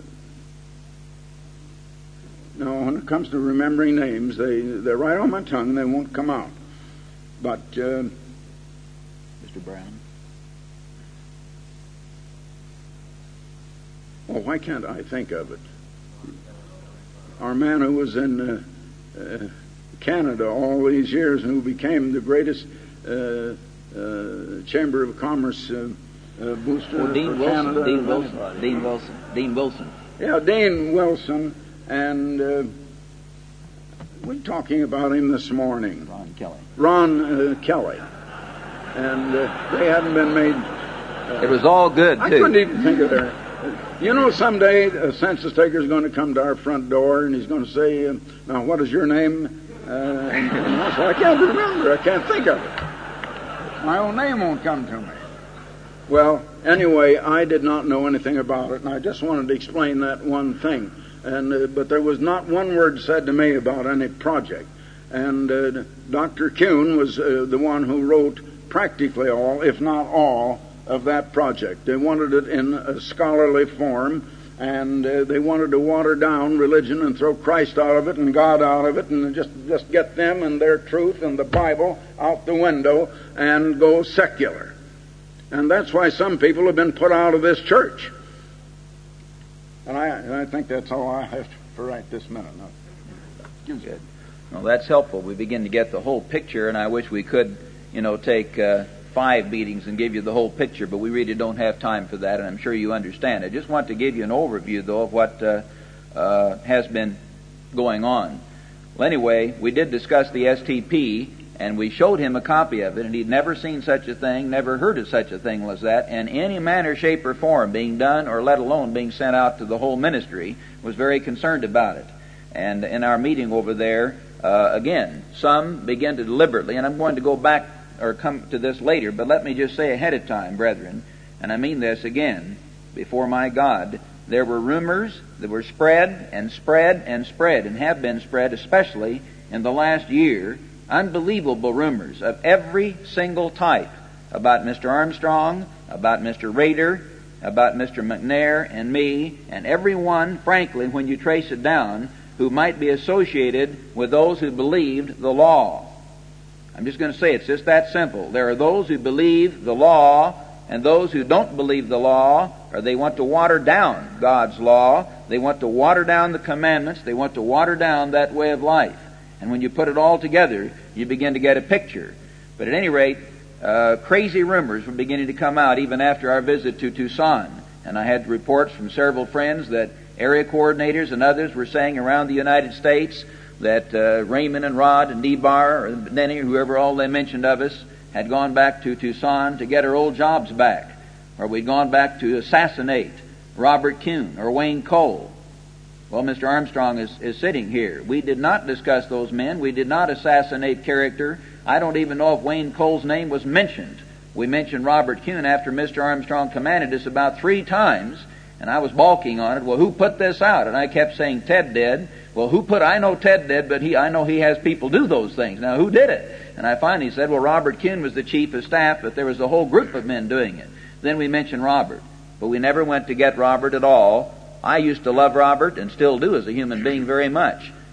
no, when it comes to remembering names, they, they're right on my tongue, they won't come out. But uh, Mister Brown. Oh, why can't I think of it? Our man who was in uh, uh, Canada all these years and who became the greatest uh, uh, Chamber of Commerce uh, uh, booster well, Dean for Wilson, Canada. Dean Wilson. Dean Wilson. Dean Wilson. Yeah, Dean Wilson. And uh, we're talking about him this morning. Ron Kelly. Ron uh, Kelly. And uh, they hadn't been made... Uh, it was all good, too. I couldn't even think of their... You know, someday a census taker is going to come to our front door and he's going to say, uh, now, what is your name? Uh, and, and I, say, I can't remember. I can't think of it. My own name won't come to me. Well, anyway, I did not know anything about it, and I just wanted to explain that one thing. And uh, but there was not one word said to me about any project. And uh, Doctor Kuhn was uh, the one who wrote practically all, if not all, of that project. They wanted it in a scholarly form, and uh, they wanted to water down religion and throw Christ out of it and God out of it and just, just get them and their truth and the Bible out the window and go secular. And that's why some people have been put out of this church. And I, and I think that's all I have for right this minute. No. Good. Well, that's helpful. We begin to get the whole picture, and I wish we could, you know, take uh, five meetings and give you the whole picture, but we really don't have time for that, and I'm sure you understand. I just want to give you an overview, though, of what uh, uh, has been going on. Well, anyway, we did discuss the S T P, and we showed him a copy of it, and he'd never seen such a thing, never heard of such a thing as that, and any manner, shape, or form being done, or let alone being sent out to the whole ministry, was very concerned about it. And in our meeting over there, uh, again, some began to deliberately, and I'm going to go back or come to this later, but let me just say ahead of time, brethren, and I mean this again, before my God, there were rumors that were spread and spread and spread, and have been spread, especially in the last year, unbelievable rumors of every single type about Mister Armstrong, about Mister Rader, about Mister McNair and me, and everyone, frankly, when you trace it down, who might be associated with those who believed the law. I'm just going to say it's just that simple. There are those who believe the law and those who don't believe the law, or they want to water down God's law. They want to water down the commandments. They want to water down that way of life. And when you put it all together, you begin to get a picture. But at any rate, uh, crazy rumors were beginning to come out even after our visit to Tucson. And I had reports from several friends that area coordinators and others were saying around the United States that uh, Raymond and Rod and Debar, or Denny, whoever all they mentioned of us, had gone back to Tucson to get our old jobs back. Or we'd gone back to assassinate Robert Kuhn or Wayne Cole. Well, Mister Armstrong is, is sitting here. We did not discuss those men. We did not assassinate character. I don't even know if Wayne Cole's name was mentioned. We mentioned Robert Kuhn after Mister Armstrong commanded us about three times, and I was balking on it. Well, who put this out? And I kept saying Ted did. Well, who put? I know Ted did, but he I know he has people do those things. Now, who did it? And I finally said, well, Robert Kuhn was the chief of staff, but there was a whole group of men doing it. Then we mentioned Robert, but we never went to get Robert at all. I used to love Robert, and still do as a human being very much.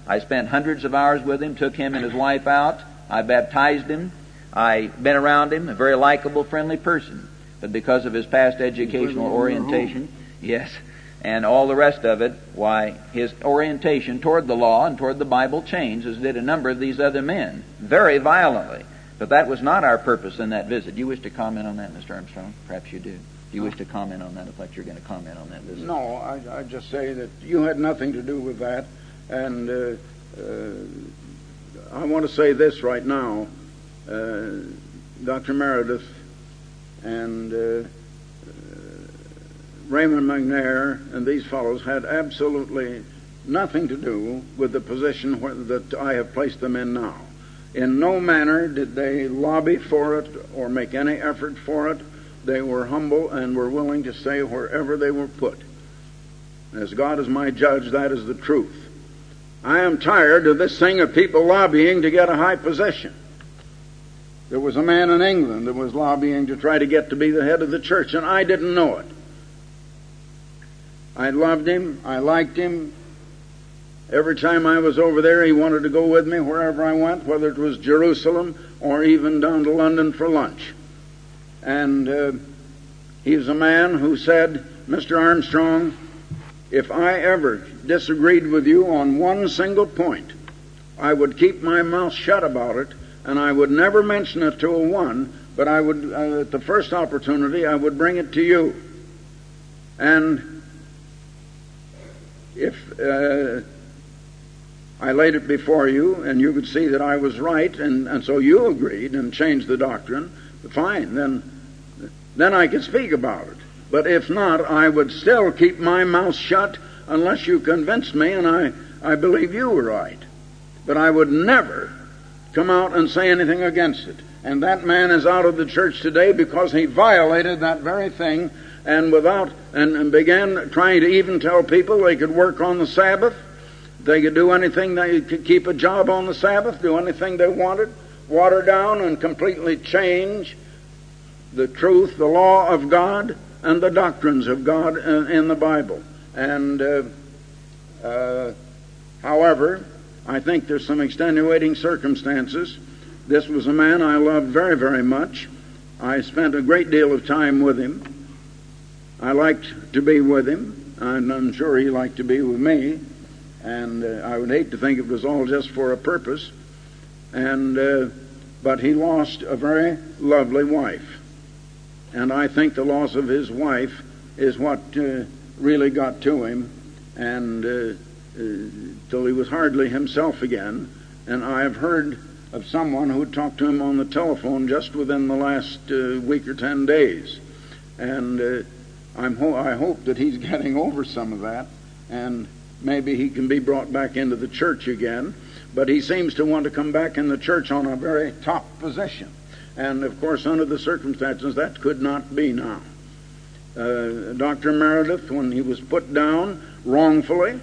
I spent hundreds of hours with him, took him and his wife out. I baptized him. I've been around him, a very likable, friendly person. But because of his past educational orientation, yes, and all the rest of it, why, his orientation toward the law and toward the Bible changed, as did a number of these other men, very violently. But that was not our purpose in that visit. Do you wish to comment on that, Mister Armstrong? Perhaps you do. Do you wish to comment on that? I thought you were going to comment on that visit. No, I, I just say that you had nothing to do with that. And uh, uh, I want to say this right now. Uh, Doctor Meredith and uh, uh, Raymond McNair and these fellows had absolutely nothing to do with the position where, that I have placed them in now. In no manner did they lobby for it or make any effort for it. They were humble and were willing to stay wherever they were put. As God is my judge, that is the truth. I am tired of this thing of people lobbying to get a high position. There was a man in England that was lobbying to try to get to be the head of the church, and I didn't know it. I loved him. I liked him. Every time I was over there, he wanted to go with me wherever I went, whether it was Jerusalem or even down to London for lunch. And uh, he was a man who said, Mister Armstrong, if I ever disagreed with you on one single point, I would keep my mouth shut about it, and I would never mention it to a one, but I would, uh, at the first opportunity, I would bring it to you. And if uh, I laid it before you, and you could see that I was right, and, and so you agreed and changed the doctrine, fine, then then I could speak about it. But if not, I would still keep my mouth shut unless you convinced me, and I, I believe you were right. But I would never come out and say anything against it. And that man is out of the church today because he violated that very thing, and without and, and began trying to even tell people they could work on the Sabbath. They could do anything, they could keep a job on the Sabbath, do anything they wanted, water down and completely change the truth, the law of God, and the doctrines of God in, in the Bible. And, uh, uh, however, I think there's some extenuating circumstances. This was a man I loved very, very much. I spent a great deal of time with him. I liked to be with him, and I'm sure he liked to be with me. And uh, I would hate to think it was all just for a purpose. And uh, but he lost a very lovely wife. And I think the loss of his wife is what uh, really got to him, and uh, uh, till he was hardly himself again. And I have heard of someone who talked to him on the telephone just within the last uh, week or ten days. And uh, I'm ho- I hope that he's getting over some of that, and maybe he can be brought back into the church again. But he seems to want to come back in the church on a very top position. And, of course, under the circumstances, that could not be now. Uh, Doctor Meredith, when he was put down wrongfully,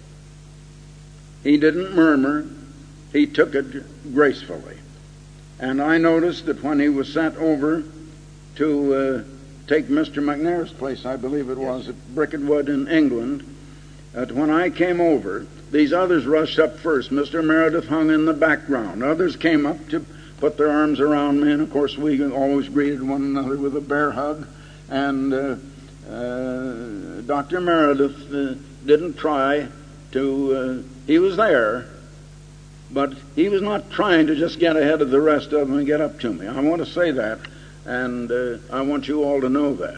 he didn't murmur. He took it gracefully. And I noticed that when he was sent over to uh, take Mister McNair's place, I believe it was, at Bricketwood in England, that when I came over, these others rushed up first. Mister Meredith hung in the background. Others came up to put their arms around me, and of course we always greeted one another with a bear hug. And uh, uh, Doctor Meredith uh, didn't try to, uh, he was there, but he was not trying to just get ahead of the rest of them and get up to me. I want to say that, and uh, I want you all to know that.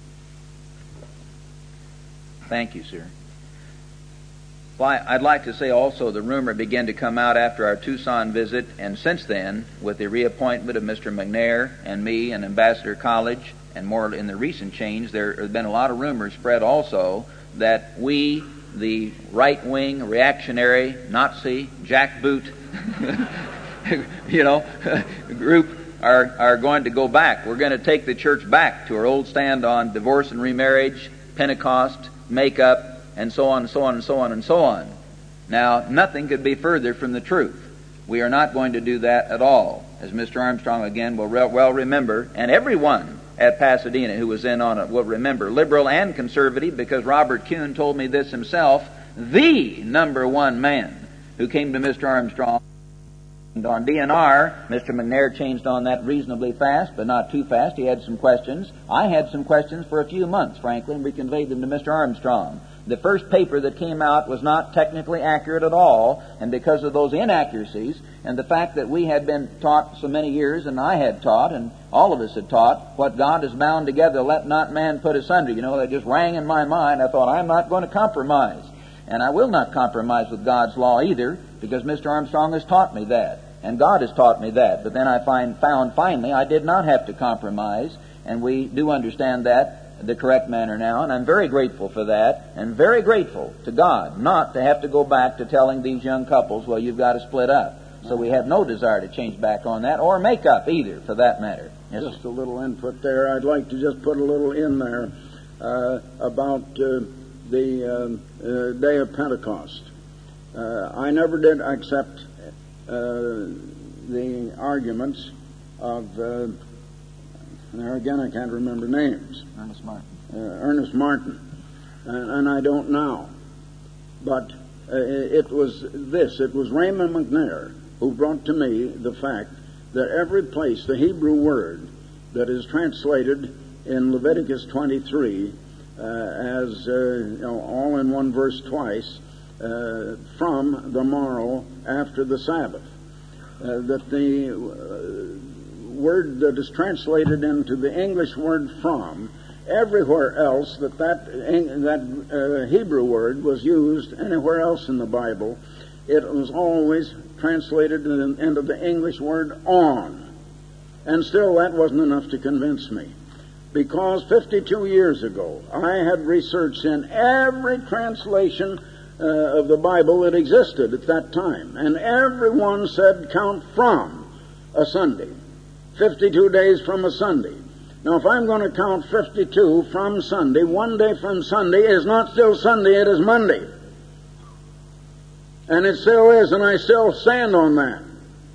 Thank you, sir. Well, I'd like to say also the rumor began to come out after our Tucson visit, and since then, with the reappointment of Mister McNair and me and Ambassador College, and more in the recent change, there have been a lot of rumors spread also that we, the right-wing, reactionary, Nazi, jackboot, you know, group, are, are going to go back. We're going to take the church back to our old stand on divorce and remarriage, Pentecost, makeup, and so on and so on and so on and so on. Now, nothing could be further from the truth. We are not going to do that at all, as Mister Armstrong again will re- well remember, and everyone at Pasadena who was in on it will remember, liberal and conservative, because Robert Kuhn told me this himself, the number one man who came to Mister Armstrong. And on D N R, Mister McNair changed on that reasonably fast, but not too fast. He had some questions. I had some questions for a few months, frankly, and we conveyed them to Mister Armstrong. The first paper that came out was not technically accurate at all, and because of those inaccuracies and the fact that we had been taught so many years, and I had taught, and all of us had taught, what God has bound together, let not man put asunder. You know, that just rang in my mind. I thought, I'm not going to compromise. And I will not compromise with God's law either, because Mister Armstrong has taught me that. And God has taught me that. But then I find, found finally I did not have to compromise, and we do understand that the correct manner now, and I'm very grateful for that, and very grateful to God not to have to go back to telling these young couples, well, you've got to split up. So we have no desire to change back on that, or make up either, for that matter. Yes, just a little input there. I'd like to just put a little in there uh, about uh, the uh, uh, day of Pentecost. Uh, I never did accept uh, the arguments of, uh, there again I can't remember names. Ernest Martin. Uh, Ernest Martin. And, and I don't now. But uh, it was this, it was Raymond McNair who brought to me the fact that every place the Hebrew word that is translated in Leviticus twenty-three uh, as uh, you know, all in one verse twice, uh, from the morrow after the Sabbath, uh, that the uh, word that is translated into the English word from, everywhere else that that, that uh, Hebrew word was used anywhere else in the Bible, it was always translated into the English word on. And still that wasn't enough to convince me. Because fifty-two years ago, I had researched in every translation uh, of the Bible that existed at that time. And everyone said count from a Sunday. fifty-two days from a Sunday. Now, if I'm going to count fifty-two from Sunday, one day from Sunday is not still Sunday, it is Monday. And it still is, and I still stand on that.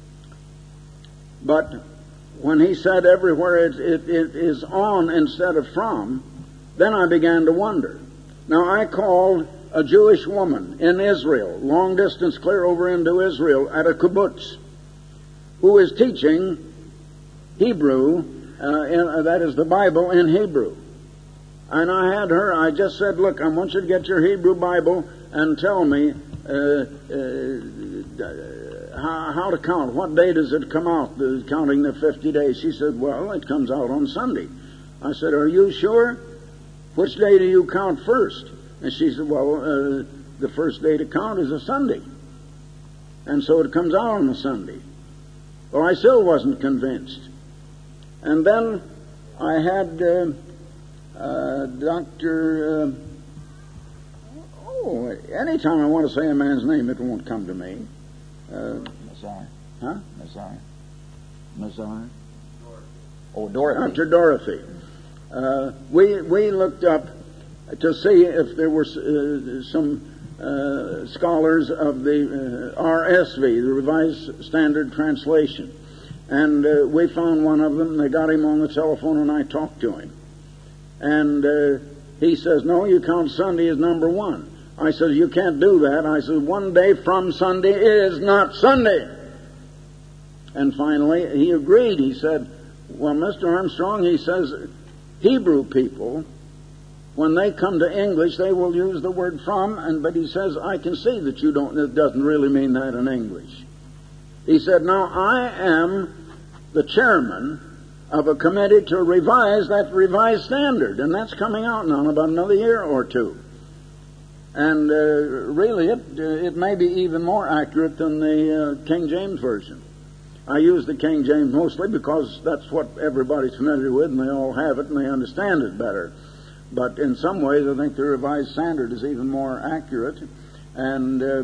But when he said everywhere it, it, it is on instead of from, then I began to wonder. Now, I called a Jewish woman in Israel, long distance clear over into Israel, at a kibbutz, who is teaching Hebrew, uh, in, uh, that is the Bible in Hebrew. And I had her, I just said, look, I want you to get your Hebrew Bible and tell me uh, uh, how, how to count. What day does it come out, the, counting the fifty days? She said, well, it comes out on Sunday. I said, are you sure? Which day do you count first? And she said, well, uh, the first day to count is a Sunday. And so it comes out on a Sunday. Well, I still wasn't convinced. And then I had uh, uh, Doctor Uh, oh, anytime I want to say a man's name, it won't come to me. Uh, Mazar. Huh? Mazar. Mazar. Oh, Dorothy. Doctor Dorothy. Uh, we we looked up to see if there were uh, some uh, scholars of the uh, R S V, the Revised Standard Translation. And uh, we found one of them. They got him on the telephone, and I talked to him. And uh, he says, no, you count Sunday as number one. I said, you can't do that. I said, one day from Sunday is not Sunday. And finally, he agreed. He said, well, Mister Armstrong, he says, Hebrew people, when they come to English, they will use the word from, and but he says, I can see that you don't, it doesn't really mean that in English. He said, now I am the chairman of a committee to revise that revised standard, and that's coming out now in about another year or two. And uh, really, it uh, it may be even more accurate than the uh, King James Version. I use the King James mostly because that's what everybody's familiar with, and they all have it, and they understand it better. But in some ways, I think the Revised Standard is even more accurate. And uh,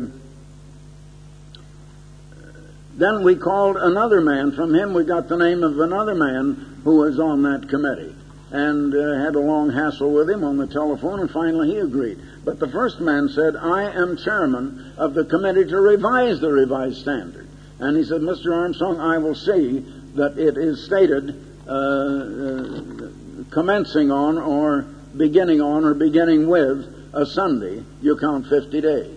then we called another man. From him we got the name of another man who was on that committee, and uh, had a long hassle with him on the telephone, and finally he agreed. But the first man said, I am chairman of the committee to revise the Revised Standard. And he said, Mister Armstrong, I will see that it is stated uh, uh, commencing on or beginning on or beginning with a Sunday, you count fifty days.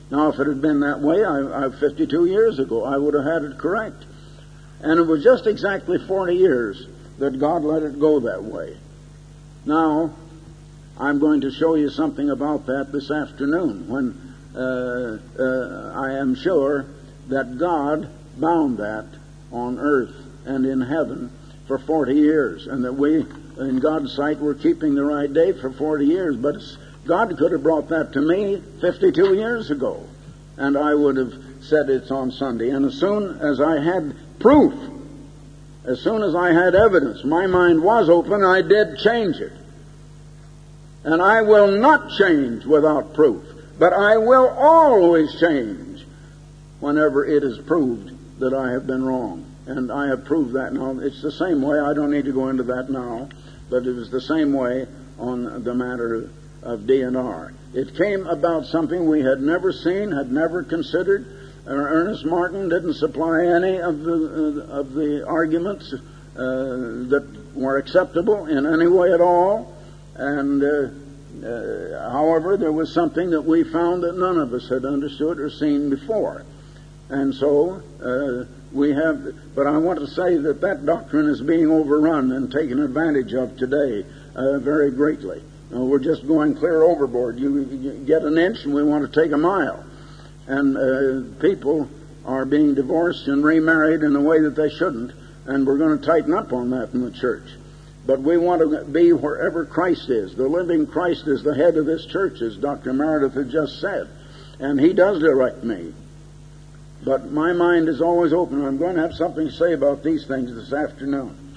Now, if it had been that way, I, I, fifty-two years ago, I would have had it correct. And it was just exactly forty years that God let it go that way. Now, I'm going to show you something about that this afternoon, when uh, uh, I am sure that God bound that on earth and in heaven for forty years, and that we, in God's sight, were keeping the right date for forty years. But God could have brought that to me fifty-two years ago, and I would have said it's on Sunday. And as soon as I had proof, as soon as I had evidence, my mind was open, I did change it. And I will not change without proof, but I will always change whenever it is proved that I have been wrong. And I have proved that now. It's the same way. I don't need to go into that now, but it was the same way on the matter of D N R. It came about something we had never seen, had never considered. Ernest Martin didn't supply any of the uh, of the arguments uh, that were acceptable in any way at all. And uh, uh, however, there was something that we found that none of us had understood or seen before. And so uh, we have, but I want to say that that doctrine is being overrun and taken advantage of today uh, very greatly. Now, we're just going clear overboard. You, you get an inch and we want to take a mile. And uh, people are being divorced and remarried in a way that they shouldn't, and we're going to tighten up on that in the church. But we want to be wherever Christ is. The living Christ is the head of this church, as Doctor Meredith had just said, and he does direct me. But my mind is always open. I'm going to have something to say about these things this afternoon.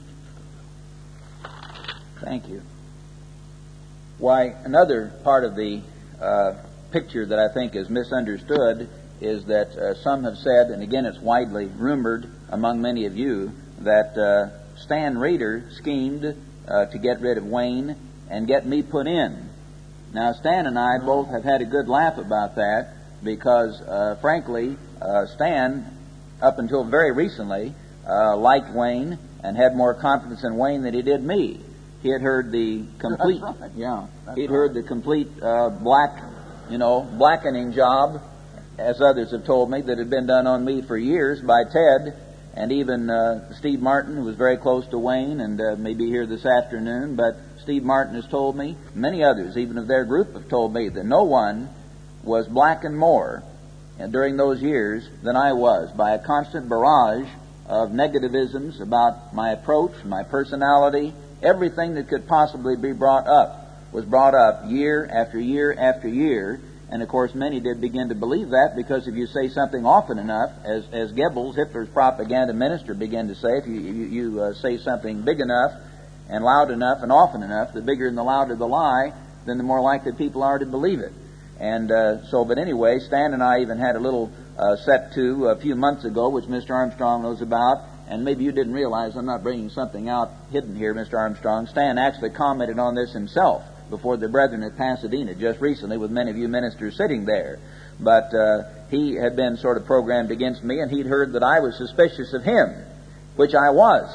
Thank you. Why, another part of the uh, picture that I think is misunderstood is that uh, some have said, and again it's widely rumored among many of you, that uh, Stan Rader schemed uh, to get rid of Wayne and get me put in. Now, Stan and I both have had a good laugh about that because, uh, frankly, uh, Stan, up until very recently, uh, liked Wayne and had more confidence in Wayne than he did me. He had heard the complete, That's right. yeah, That's he'd right. heard the complete uh, black, you know, blackening job, as others have told me, that had been done on me for years by Ted, and even uh, Steve Martin, who was very close to Wayne and uh, may be here this afternoon. But Steve Martin has told me, many others, even of their group, have told me that no one was blackened more during those years than I was by a constant barrage of negativisms about my approach, my personality. Everything that could possibly be brought up was brought up year after year after year. And of course, many did begin to believe that, because if you say something often enough, as as Goebbels, Hitler's propaganda minister, began to say, if you you, you uh, say something big enough and loud enough and often enough, the bigger and the louder the lie, then the more likely people are to believe it. And uh, so, but anyway, Stan and I even had a little uh, set to a few months ago, which Mister Armstrong knows about. And maybe you didn't realize I'm not bringing something out hidden here, Mister Armstrong. Stan actually commented on this himself before the brethren at Pasadena just recently, with many of you ministers sitting there. But uh, he had been sort of programmed against me, and he'd heard that I was suspicious of him, which I was.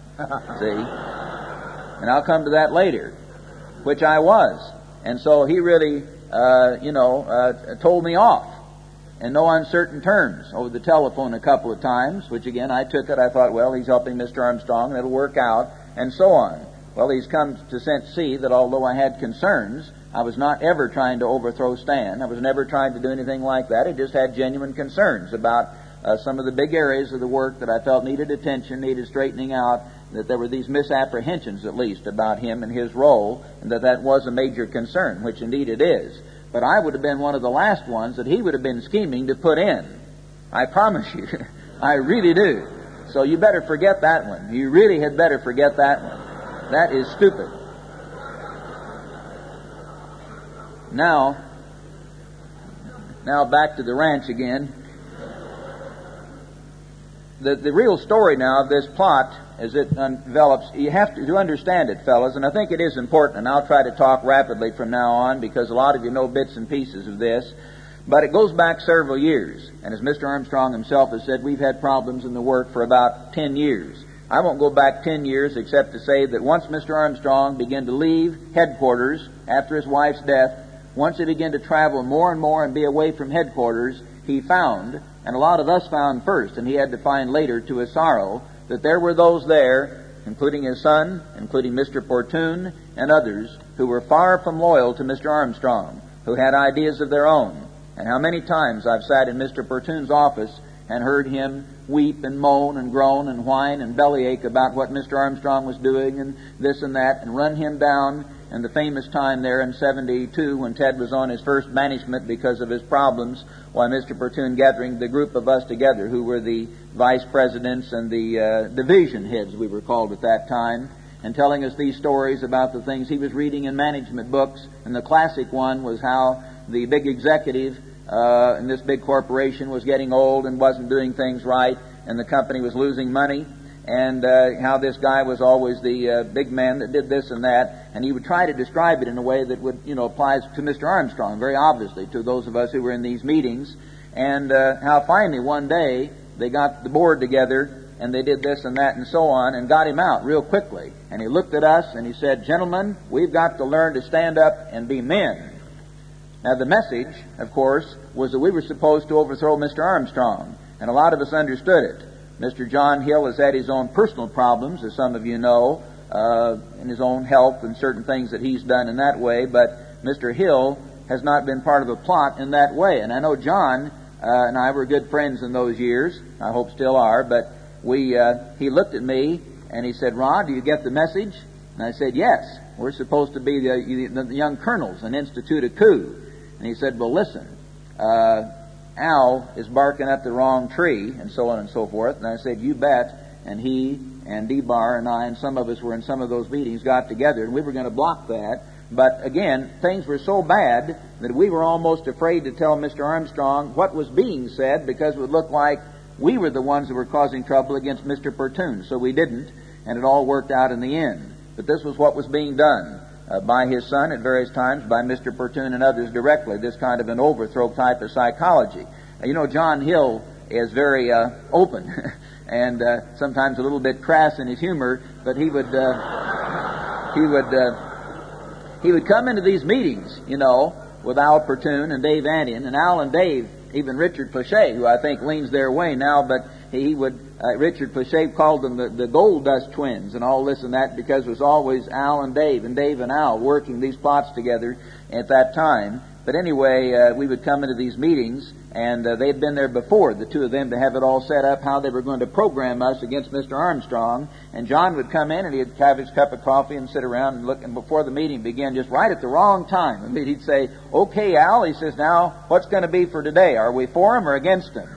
See? And I'll come to that later, which I was. And so he really, uh, you know, uh, told me off in no uncertain terms over the telephone a couple of times, which again, I took it. I thought, well, he's helping Mister Armstrong, and it'll work out, and so on. Well, he's come to sense see that although I had concerns, I was not ever trying to overthrow Stan. I was never trying to do anything like that. I just had genuine concerns about uh, some of the big areas of the work that I felt needed attention, needed straightening out, that there were these misapprehensions, at least, about him and his role, and that that was a major concern, which indeed it is. But I would have been one of the last ones that he would have been scheming to put in. I promise you. I really do. So you better forget that one. You really had better forget that one. That is stupid. Now, now back to the ranch again. The, the real story now of this plot, as it develops, you have to, to understand it, fellas, and I think it is important, and I'll try to talk rapidly from now on, because a lot of you know bits and pieces of this, but it goes back several years, and as Mister Armstrong himself has said, we've had problems in the work for about ten years. I won't go back ten years except to say that once Mister Armstrong began to leave headquarters after his wife's death, once he began to travel more and more and be away from headquarters, he found, and a lot of us found first, and he had to find later to his sorrow, that there were those there, including his son, including Mister Portune, and others, who were far from loyal to Mister Armstrong, who had ideas of their own. And how many times I've sat in Mister Portune's office and heard him weep and moan and groan and whine and bellyache about what Mister Armstrong was doing and this and that, and run him down. And the famous time there in seventy-two, when Ted was on his first banishment because of his problems, while Mister Portune gathering the group of us together, who were the vice presidents and the uh, division heads, we were called at that time, and telling us these stories about the things he was reading in management books. And the classic one was how the big executive uh, in this big corporation was getting old and wasn't doing things right, and the company was losing money, and uh, how this guy was always the uh, big man that did this and that, and he would try to describe it in a way that would, you know, apply to Mister Armstrong, very obviously, to those of us who were in these meetings, and uh, how finally one day they got the board together, and they did this and that and so on, and got him out real quickly. And he looked at us and he said, "Gentlemen, we've got to learn to stand up and be men." Now the message, of course, was that we were supposed to overthrow Mister Armstrong, and a lot of us understood it. Mister John Hill has had his own personal problems, as some of you know, uh, in his own health and certain things that he's done in that way, but Mister Hill has not been part of the plot in that way. And I know John uh, and I were good friends in those years, I hope still are, but we uh, he looked at me and he said, "Rod, do you get the message?" And I said, "Yes, we're supposed to be the, the young colonels and institute a coup." And he said, "Well, listen, uh, Al is barking up the wrong tree," and so on and so forth. And I said, "You bet." And he and D-Bar and I and some of us were in some of those meetings, got together, and we were going to block that. But again, things were so bad that we were almost afraid to tell Mister Armstrong what was being said, because it would look like we were the ones that were causing trouble against Mister Portune. So we didn't, and it all worked out in the end. But this was what was being done uh, by his son at various times, by Mister Portune and others directly, this kind of an overthrow type of psychology. Uh, you know, John Hill is very uh, open and uh, sometimes a little bit crass in his humor, but he would uh, he would uh, he would come into these meetings, you know, with Al Portune and Dave Antian, and Al and Dave, even Richard Pochet, who I think leans their way now, but he would, uh, Richard Pochet called them the, the Gold Dust Twins and all this and that, because it was always Al and Dave, and Dave and Al working these plots together at that time. But anyway, uh, we would come into these meetings, and uh, they had been there before, the two of them, to have it all set up, how they were going to program us against Mister Armstrong. And John would come in, and he'd have his cup of coffee and sit around and look, and before the meeting began, just right at the wrong time, and he'd say, "Okay, Al," he says, "now, what's going to be for today? Are we for him or against him?"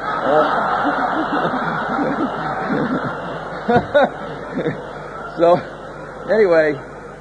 So, anyway,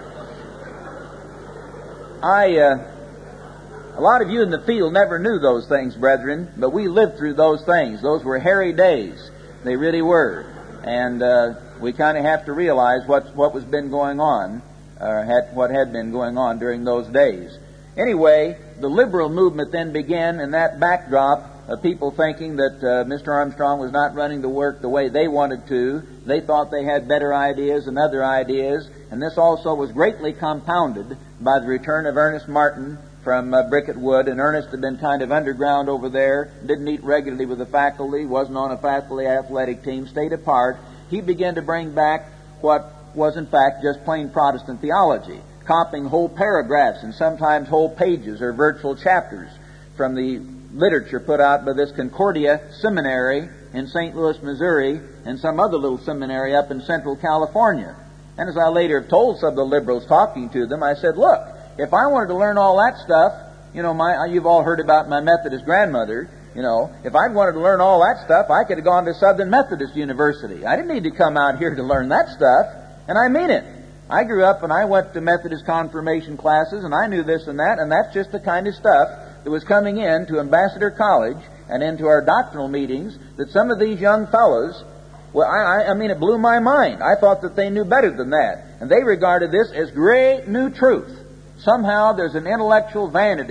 I... Uh, A lot of you in the field never knew those things, brethren, but we lived through those things. Those were hairy days. They really were. And uh, we kind of have to realize what what was been going on, or had, what had been going on during those days. Anyway, the liberal movement then began in that backdrop of people thinking that uh, Mister Armstrong was not running the work the way they wanted to. They thought they had better ideas and other ideas. And this also was greatly compounded by the return of Ernest Martin from uh, Bricket Wood, and Ernest had been kind of underground over there, didn't eat regularly with the faculty, wasn't on a faculty athletic team, stayed apart. He began to bring back what was in fact just plain Protestant theology, copying whole paragraphs and sometimes whole pages or virtual chapters from the literature put out by this Concordia Seminary in Saint Louis, Missouri, and some other little seminary up in Central California. And as I later have told some of the liberals talking to them, I said, "Look, if I wanted to learn all that stuff, you know, my you've all heard about my Methodist grandmother, you know, if I'd wanted to learn all that stuff, I could have gone to Southern Methodist University. I didn't need to come out here to learn that stuff." And I mean it. I grew up and I went to Methodist confirmation classes, and I knew this and that, and that's just the kind of stuff that was coming in to Ambassador College and into our doctrinal meetings, that some of these young fellows, well, I, I mean, it blew my mind. I thought that they knew better than that. And they regarded this as great new truth. Somehow there's an intellectual vanity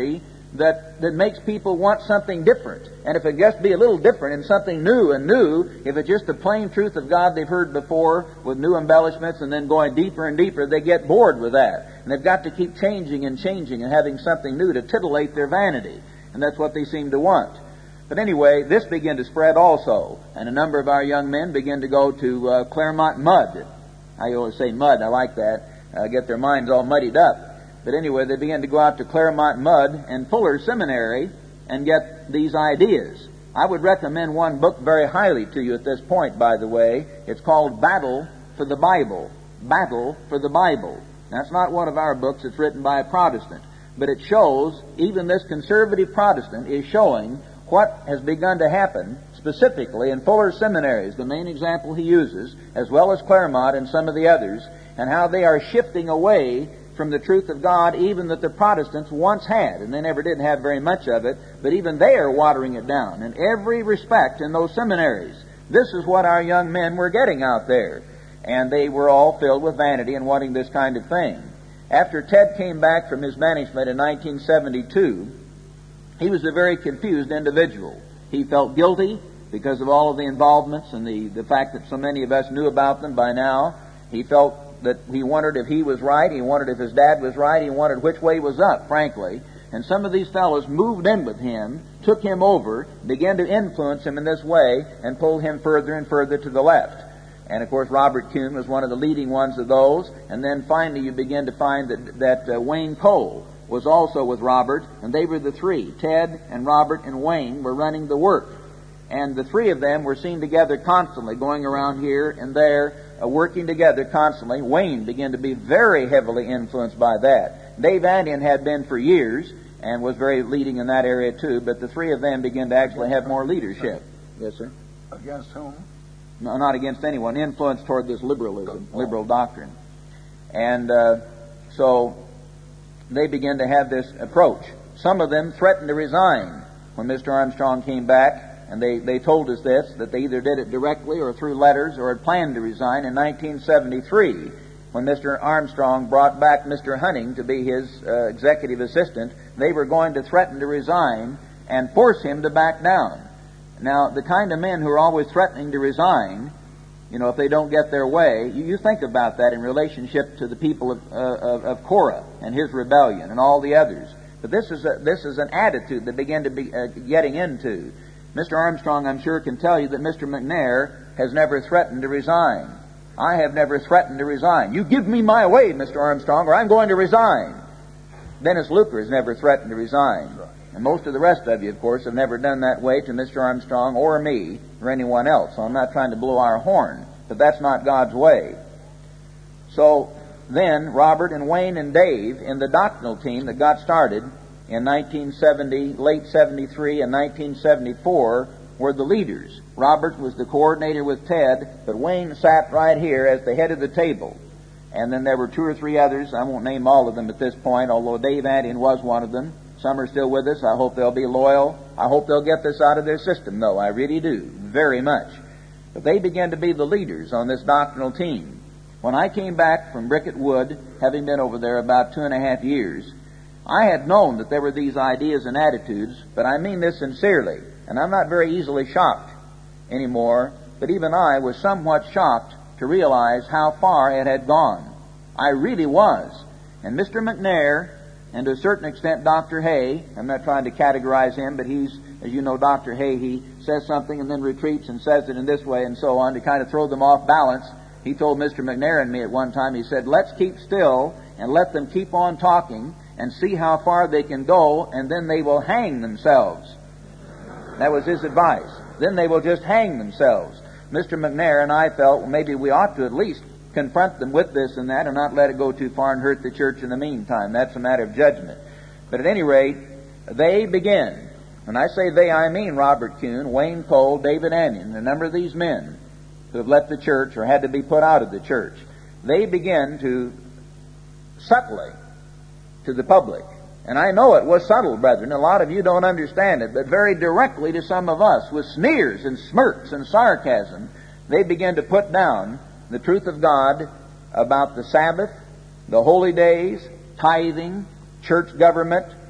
that, that makes people want something different. And if it just be a little different and something new and new, if it's just the plain truth of God they've heard before with new embellishments and then going deeper and deeper, they get bored with that. And they've got to keep changing and changing and having something new to titillate their vanity. And that's what they seem to want. But anyway, this began to spread also. And a number of our young men began to go to uh, Claremont Mud. I always say mud, I like that. Uh, get their minds all muddied up. But anyway, they began to go out to Claremont Mud and Fuller Seminary and get these ideas. I would recommend one book very highly to you at this point, by the way. It's called Battle for the Bible. Battle for the Bible. That's not one of our books. It's written by a Protestant. But it shows, even this conservative Protestant is showing what has begun to happen specifically in Fuller seminaries, the main example he uses, as well as Claremont and some of the others, and how they are shifting away from the truth of God, even that the Protestants once had, and they never did have very much of it, but even they are watering it down in every respect in those seminaries. This is what our young men were getting out there, and they were all filled with vanity and wanting this kind of thing. After Ted came back from his banishment in nineteen seventy-two, he was a very confused individual. He felt guilty because of all of the involvements and the, the fact that so many of us knew about them by now. He felt that he wondered if he was right, he wondered if his dad was right, he wondered which way was up, frankly. And some of these fellows moved in with him, took him over, began to influence him in this way, and pulled him further and further to the left. And of course, Robert Kuhn was one of the leading ones of those. And then finally you begin to find that, that uh, Wayne Cole was also with Robert, and they were the three. Ted and Robert and Wayne were running the work. And the three of them were seen together constantly, going around here and there, uh, working together constantly. Wayne began to be very heavily influenced by that. Dave Andian had been for years and was very leading in that area too, but the three of them began to actually have more leadership. Yes, sir? Against whom? No, not against anyone. Influence toward this liberalism, liberal doctrine. And uh, so they began to have this approach. Some of them threatened to resign when Mister Armstrong came back. And they, they told us this, that they either did it directly or through letters or had planned to resign in nineteen seventy-three when Mister Armstrong brought back Mister Hunting to be his uh, executive assistant. They were going to threaten to resign and force him to back down. Now, the kind of men who are always threatening to resign, you know, if they don't get their way, you, you think about that in relationship to the people of, uh, of, of Korah and his rebellion and all the others. But this is, a, this is an attitude they began to be uh, getting into. Mister Armstrong, I'm sure, can tell you that Mister McNair has never threatened to resign. I have never threatened to resign. You give me my way, Mister Armstrong, or I'm going to resign. Dennis Luker has never threatened to resign. And most of the rest of you, of course, have never done that way to Mister Armstrong or me or anyone else. So I'm not trying to blow our horn, but that's not God's way. So then, Robert and Wayne and Dave in the doctrinal team that got started in nineteen seventy, late seventy-three and nineteen seventy-four were the leaders. Robert was the coordinator with Ted, but Wayne sat right here as the head of the table. And then there were two or three others. I won't name all of them at this point, although Dave Andian was one of them. Some are still with us. I hope they'll be loyal. I hope they'll get this out of their system, though. I really do, very much. But they began to be the leaders on this doctrinal team. When I came back from Bricket Wood, having been over there about two and a half years, I had known that there were these ideas and attitudes, but I mean this sincerely, and I'm not very easily shocked anymore, but even I was somewhat shocked to realize how far it had gone. I really was. And Mister McNair, and to a certain extent Doctor Hay, I'm not trying to categorize him, but he's, as you know, Doctor Hay, he says something and then retreats and says it in this way and so on to kind of throw them off balance. He told Mister McNair and me at one time, he said, let's keep still and let them keep on talking and see how far they can go, and then they will hang themselves. That was his advice. Then they will just hang themselves. Mister McNair and I felt, well, maybe we ought to at least confront them with this and that and not let it go too far and hurt the church in the meantime. That's a matter of judgment. But at any rate, they begin. When I say they, I mean Robert Kuhn, Wayne Cole, David Andian, a number of these men who have left the church or had to be put out of the church. They begin to subtly to the public. And I know it was subtle, brethren. A lot of you don't understand it, but very directly to some of us, with sneers and smirks and sarcasm, they begin to put down the truth of God about the Sabbath, the holy days, tithing, church government,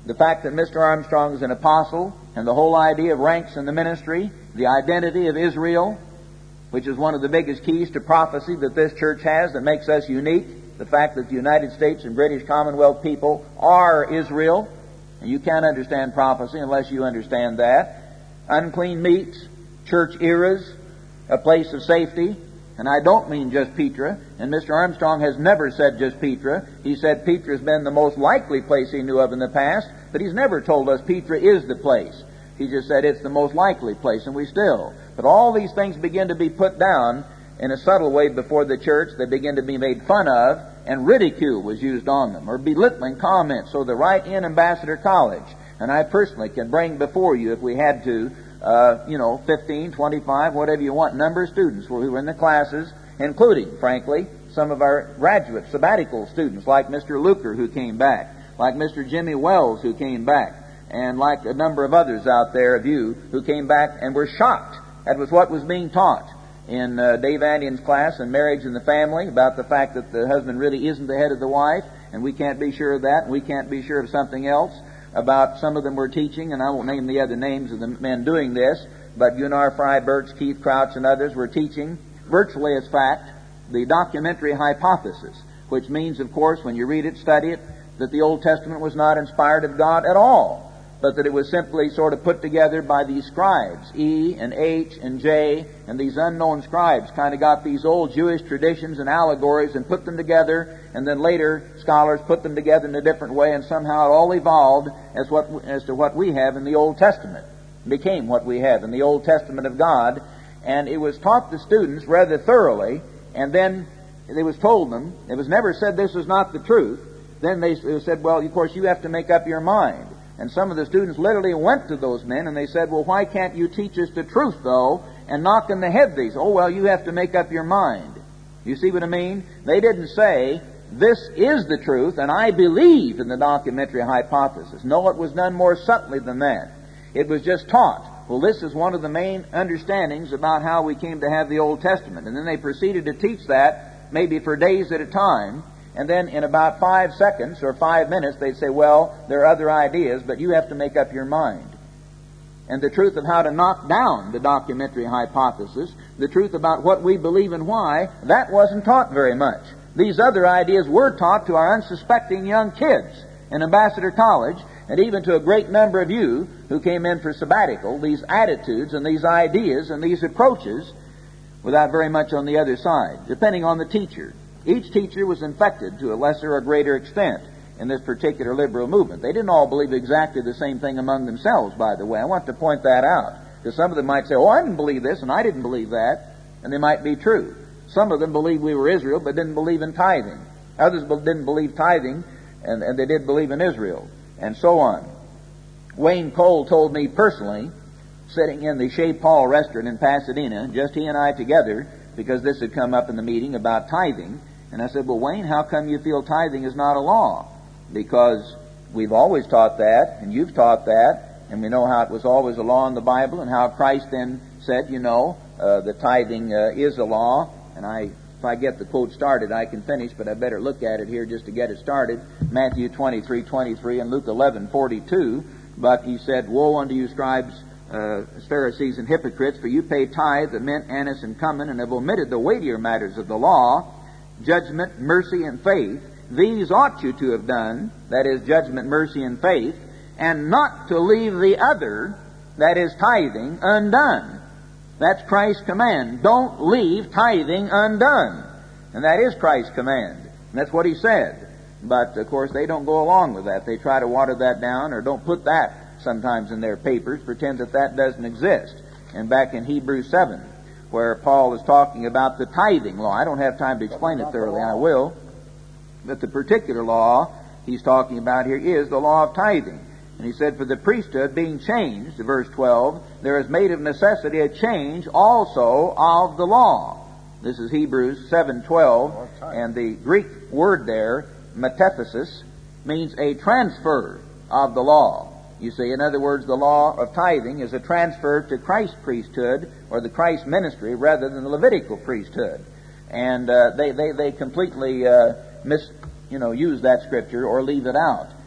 the fact that Mister Armstrong is an apostle, and the whole idea of ranks in the ministry, the identity of Israel, which is one of the biggest keys to prophecy that this church has that makes us unique, the fact that the United States and British Commonwealth people are Israel, and you can't understand prophecy unless you understand that. Unclean meats, church eras, a place of safety, and I don't mean just Petra, and Mister Armstrong has never said just Petra. He said Petra's been the most likely place he knew of in the past, but he's never told us Petra is the place. He just said it's the most likely place, and we still. But all these things begin to be put down in a subtle way before the church. They begin to be made fun of, and ridicule was used on them, or belittling comments. So they write in Ambassador College, and I personally can bring before you, if we had to, uh, you know, fifteen, twenty-five, whatever you want, number of students who were in the classes, including, frankly, some of our graduate sabbatical students, like Mister Luker, who came back, like Mister Jimmy Wells, who came back, and like a number of others out there of you who came back and were shocked. That was what was being taught in uh, Dave Andion's class on marriage and the family, about the fact that the husband really isn't the head of the wife, and we can't be sure of that, and we can't be sure of something else. About some of them were teaching, and I won't name the other names of the men doing this, but Gunnar Fry, Birch, Keith Crouch, and others were teaching, virtually as fact, the documentary hypothesis, which means, of course, when you read it, study it, that the Old Testament was not inspired of God at all, but that it was simply sort of put together by these scribes, E and H and J, and these unknown scribes kind of got these old Jewish traditions and allegories and put them together, and then later scholars put them together in a different way, and somehow it all evolved as what as to what we have in the Old Testament. It became what we have in the Old Testament of God, and it was taught the students rather thoroughly, and then it was told them, it was never said this is not the truth. Then they said, well, of course, you have to make up your mind. And some of the students literally went to those men and they said, well, why can't you teach us the truth, though, and knock in the head these? Oh, well, you have to make up your mind. You see what I mean? They didn't say, this is the truth, and I believe in the documentary hypothesis. No, it was done more subtly than that. It was just taught. Well, this is one of the main understandings about how we came to have the Old Testament. And then they proceeded to teach that, maybe for days at a time. And then in about five seconds or five minutes, they'd say, well, there are other ideas, but you have to make up your mind. And the truth of how to knock down the documentary hypothesis, the truth about what we believe and why, that wasn't taught very much. These other ideas were taught to our unsuspecting young kids in Ambassador College, and even to a great number of you who came in for sabbatical, these attitudes and these ideas and these approaches, without very much on the other side, depending on the teacher. Each teacher was infected to a lesser or greater extent in this particular liberal movement. They didn't all believe exactly the same thing among themselves, by the way. I want to point that out, because some of them might say, oh, I didn't believe this, and I didn't believe that, and they might be true. Some of them believed we were Israel, but didn't believe in tithing. Others didn't believe tithing, and, and they did believe in Israel, and so on. Wayne Cole told me personally, sitting in the Chez Paul restaurant in Pasadena, just he and I together, because this had come up in the meeting about tithing, and I said, well, Wayne, how come you feel tithing is not a law? Because we've always taught that, and you've taught that, and we know how it was always a law in the Bible, and how Christ then said, you know, uh, that tithing uh, is a law. And I, if I get the quote started, I can finish, but I better look at it here just to get it started. Matthew twenty-three twenty-three and Luke eleven forty-two. But he said, woe unto you, scribes, uh, Pharisees, and hypocrites, for you pay tithe of mint, anise, and cumin, and have omitted the weightier matters of the law, judgment, mercy, and faith. These ought you to have done, that is, judgment, mercy, and faith, and not to leave the other, that is, tithing, undone. That's Christ's command. Don't leave tithing undone. And that is Christ's command. And that's what he said. But, of course, they don't go along with that. They try to water that down, or don't put that sometimes in their papers, pretend that that doesn't exist. And back in Hebrews seven, where Paul is talking about the tithing law. I don't have time to explain it thoroughly. I will. But the particular law he's talking about here is the law of tithing. And he said, for the priesthood being changed, verse twelve, there is made of necessity a change also of the law. This is Hebrews seven twelve, and the Greek word there, metaphysis, means a transfer of the law. You see, in other words, the law of tithing is a transfer to Christ's priesthood, or the Christ ministry, rather than the Levitical priesthood. And uh, they, they, they completely uh, mis, you know, use that scripture or leave it out.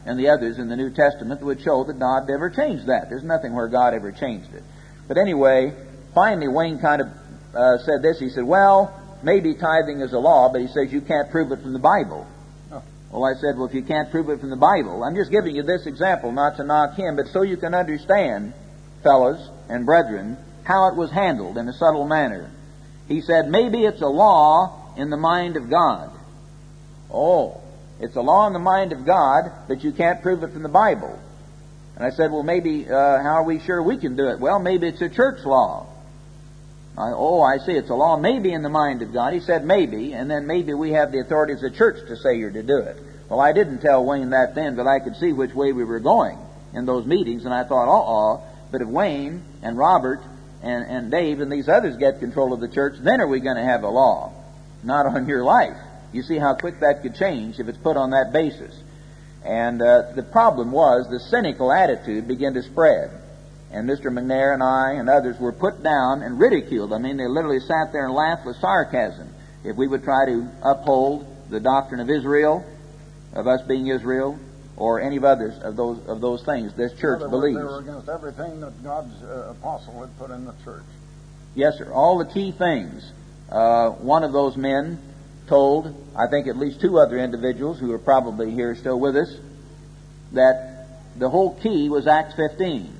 and the others in the New Testament that would show that God never changed that. There's nothing where God ever changed it. But anyway, finally Wayne kind of uh, said this. He said, well, maybe tithing is a law, but he says you can't prove it from the Bible. Oh. Well, I said, well, if you can't prove it from the Bible, I'm just giving you this example, not to knock him, but so you can understand, fellows and brethren, how it was handled in a subtle manner. He said, maybe it's a law in the mind of God. Oh, it's a law in the mind of God, but you can't prove it from the Bible. And I said, well, maybe, uh, how are we sure we can do it? Well, maybe it's a church law. I, oh, I see, it's a law maybe in the mind of God. He said maybe, and then maybe we have the authority as a church to say you're to do it. Well, I didn't tell Wayne that then, but I could see which way we were going in those meetings, and I thought, uh-oh, but if Wayne and Robert and, and Dave and these others get control of the church, then are we going to have a law? Not on your life. You see how quick that could change if it's put on that basis. And uh, the problem was the cynical attitude began to spread. And Mister McNair and I and others were put down and ridiculed. I mean, they literally sat there and laughed with sarcasm if we would try to uphold the doctrine of Israel, of us being Israel, or any of others of those of those things this church in other believes. Words, they were against everything that God's uh, apostle had put in the church. Yes, sir. All the key things. Uh, one of those men told, I think at least two other individuals who are probably here still with us, that the whole key was Acts fifteen.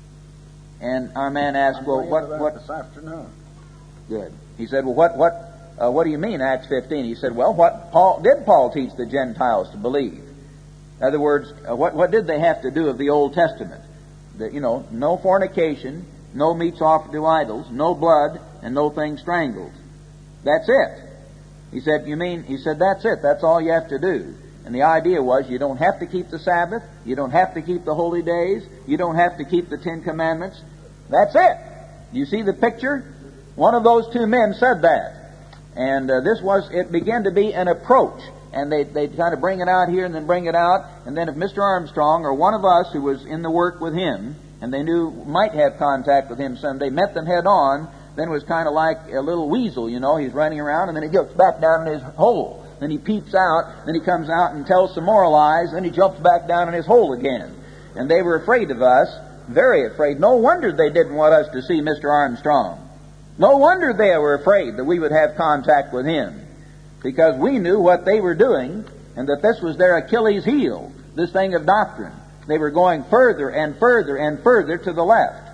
And our man asked, I'm well, what, what? this afternoon. Good. He said, well, what, what, uh, what do you mean, Acts fifteen? He said, well, what Paul did Paul teach the Gentiles to believe? In other words, uh, what, what did they have to do of the Old Testament? That, you know, no fornication, no meats offered to idols, no blood, and no things strangled. That's it. He said, you mean, he said, that's it. That's all you have to do. And the idea was you don't have to keep the Sabbath, you don't have to keep the holy days, you don't have to keep the Ten Commandments. That's it. You see the picture? One of those two men said that. And uh, this was, it began to be an approach. And they, they'd kind of bring it out here and then bring it out. And then if Mister Armstrong or one of us who was in the work with him, and they knew might have contact with him someday, met them head on, then it was kind of like a little weasel, you know. He's running around and then he gets back down in his hole. Then he peeps out, then he comes out and tells some more lies, then he jumps back down in his hole again. And they were afraid of us, very afraid. No wonder they didn't want us to see Mister Armstrong. No wonder they were afraid that we would have contact with him. Because we knew what they were doing, and that this was their Achilles heel, this thing of doctrine. They were going further and further and further to the left.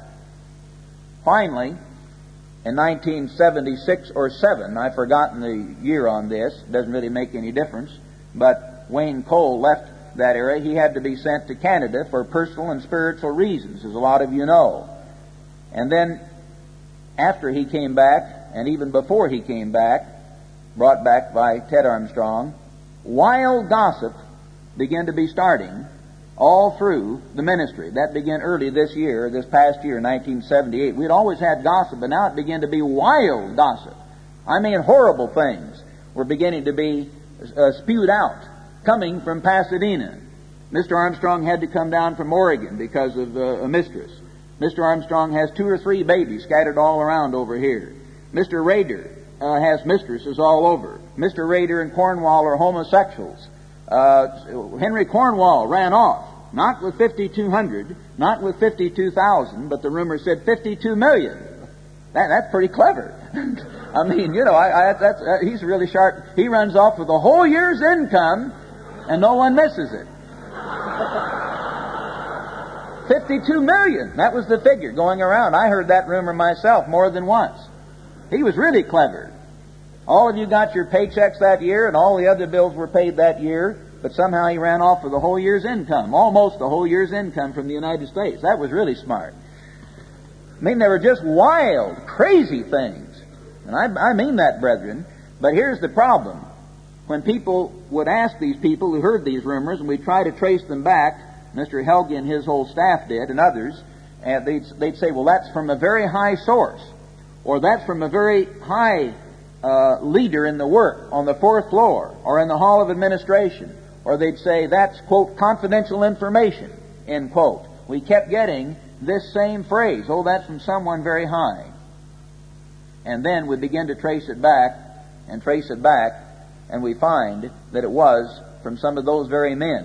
Finally, in nineteen seventy-six or seven, I've forgotten the year on this, doesn't really make any difference, but Wayne Cole left that area. He had to be sent to Canada for personal and spiritual reasons, as a lot of you know. And then, after he came back, and even before he came back, brought back by Ted Armstrong, wild gossip began to be starting all through the ministry. That began early this year, this past year, nineteen seventy-eight. We'd always had gossip, but now it began to be wild gossip. I mean, horrible things were beginning to be uh, spewed out, coming from Pasadena. Mister Armstrong had to come down from Oregon because of uh, a mistress. Mister Armstrong has two or three babies scattered all around over here. Mister Rader uh, has mistresses all over. Mister Rader and Cornwall are homosexuals. Uh, Henry Cornwall ran off, not with fifty-two hundred, not with fifty-two thousand, but the rumor said fifty-two million. That, that's pretty clever. I mean, you know, I, I, that's, uh, he's really sharp. He runs off with a whole year's income, and no one misses it. fifty-two million. That was the figure going around. I heard that rumor myself more than once. He was really clever. All of you got your paychecks that year, and all the other bills were paid that year, but somehow he ran off with a whole year's income, almost a whole year's income from the United States. That was really smart. I mean, they were just wild, crazy things. And I, I mean that, brethren. But here's the problem. When people would ask these people who heard these rumors, and we'd try to trace them back, Mister Helge and his whole staff did, and others, and they'd, they'd say, well, that's from a very high source, or that's from a very high uh, leader in the work on the fourth floor, or in the hall of administration, or they'd say, that's, quote, confidential information, end quote. We kept getting this same phrase, oh, that's from someone very high. And then we begin to trace it back, and trace it back, and we find that it was from some of those very men.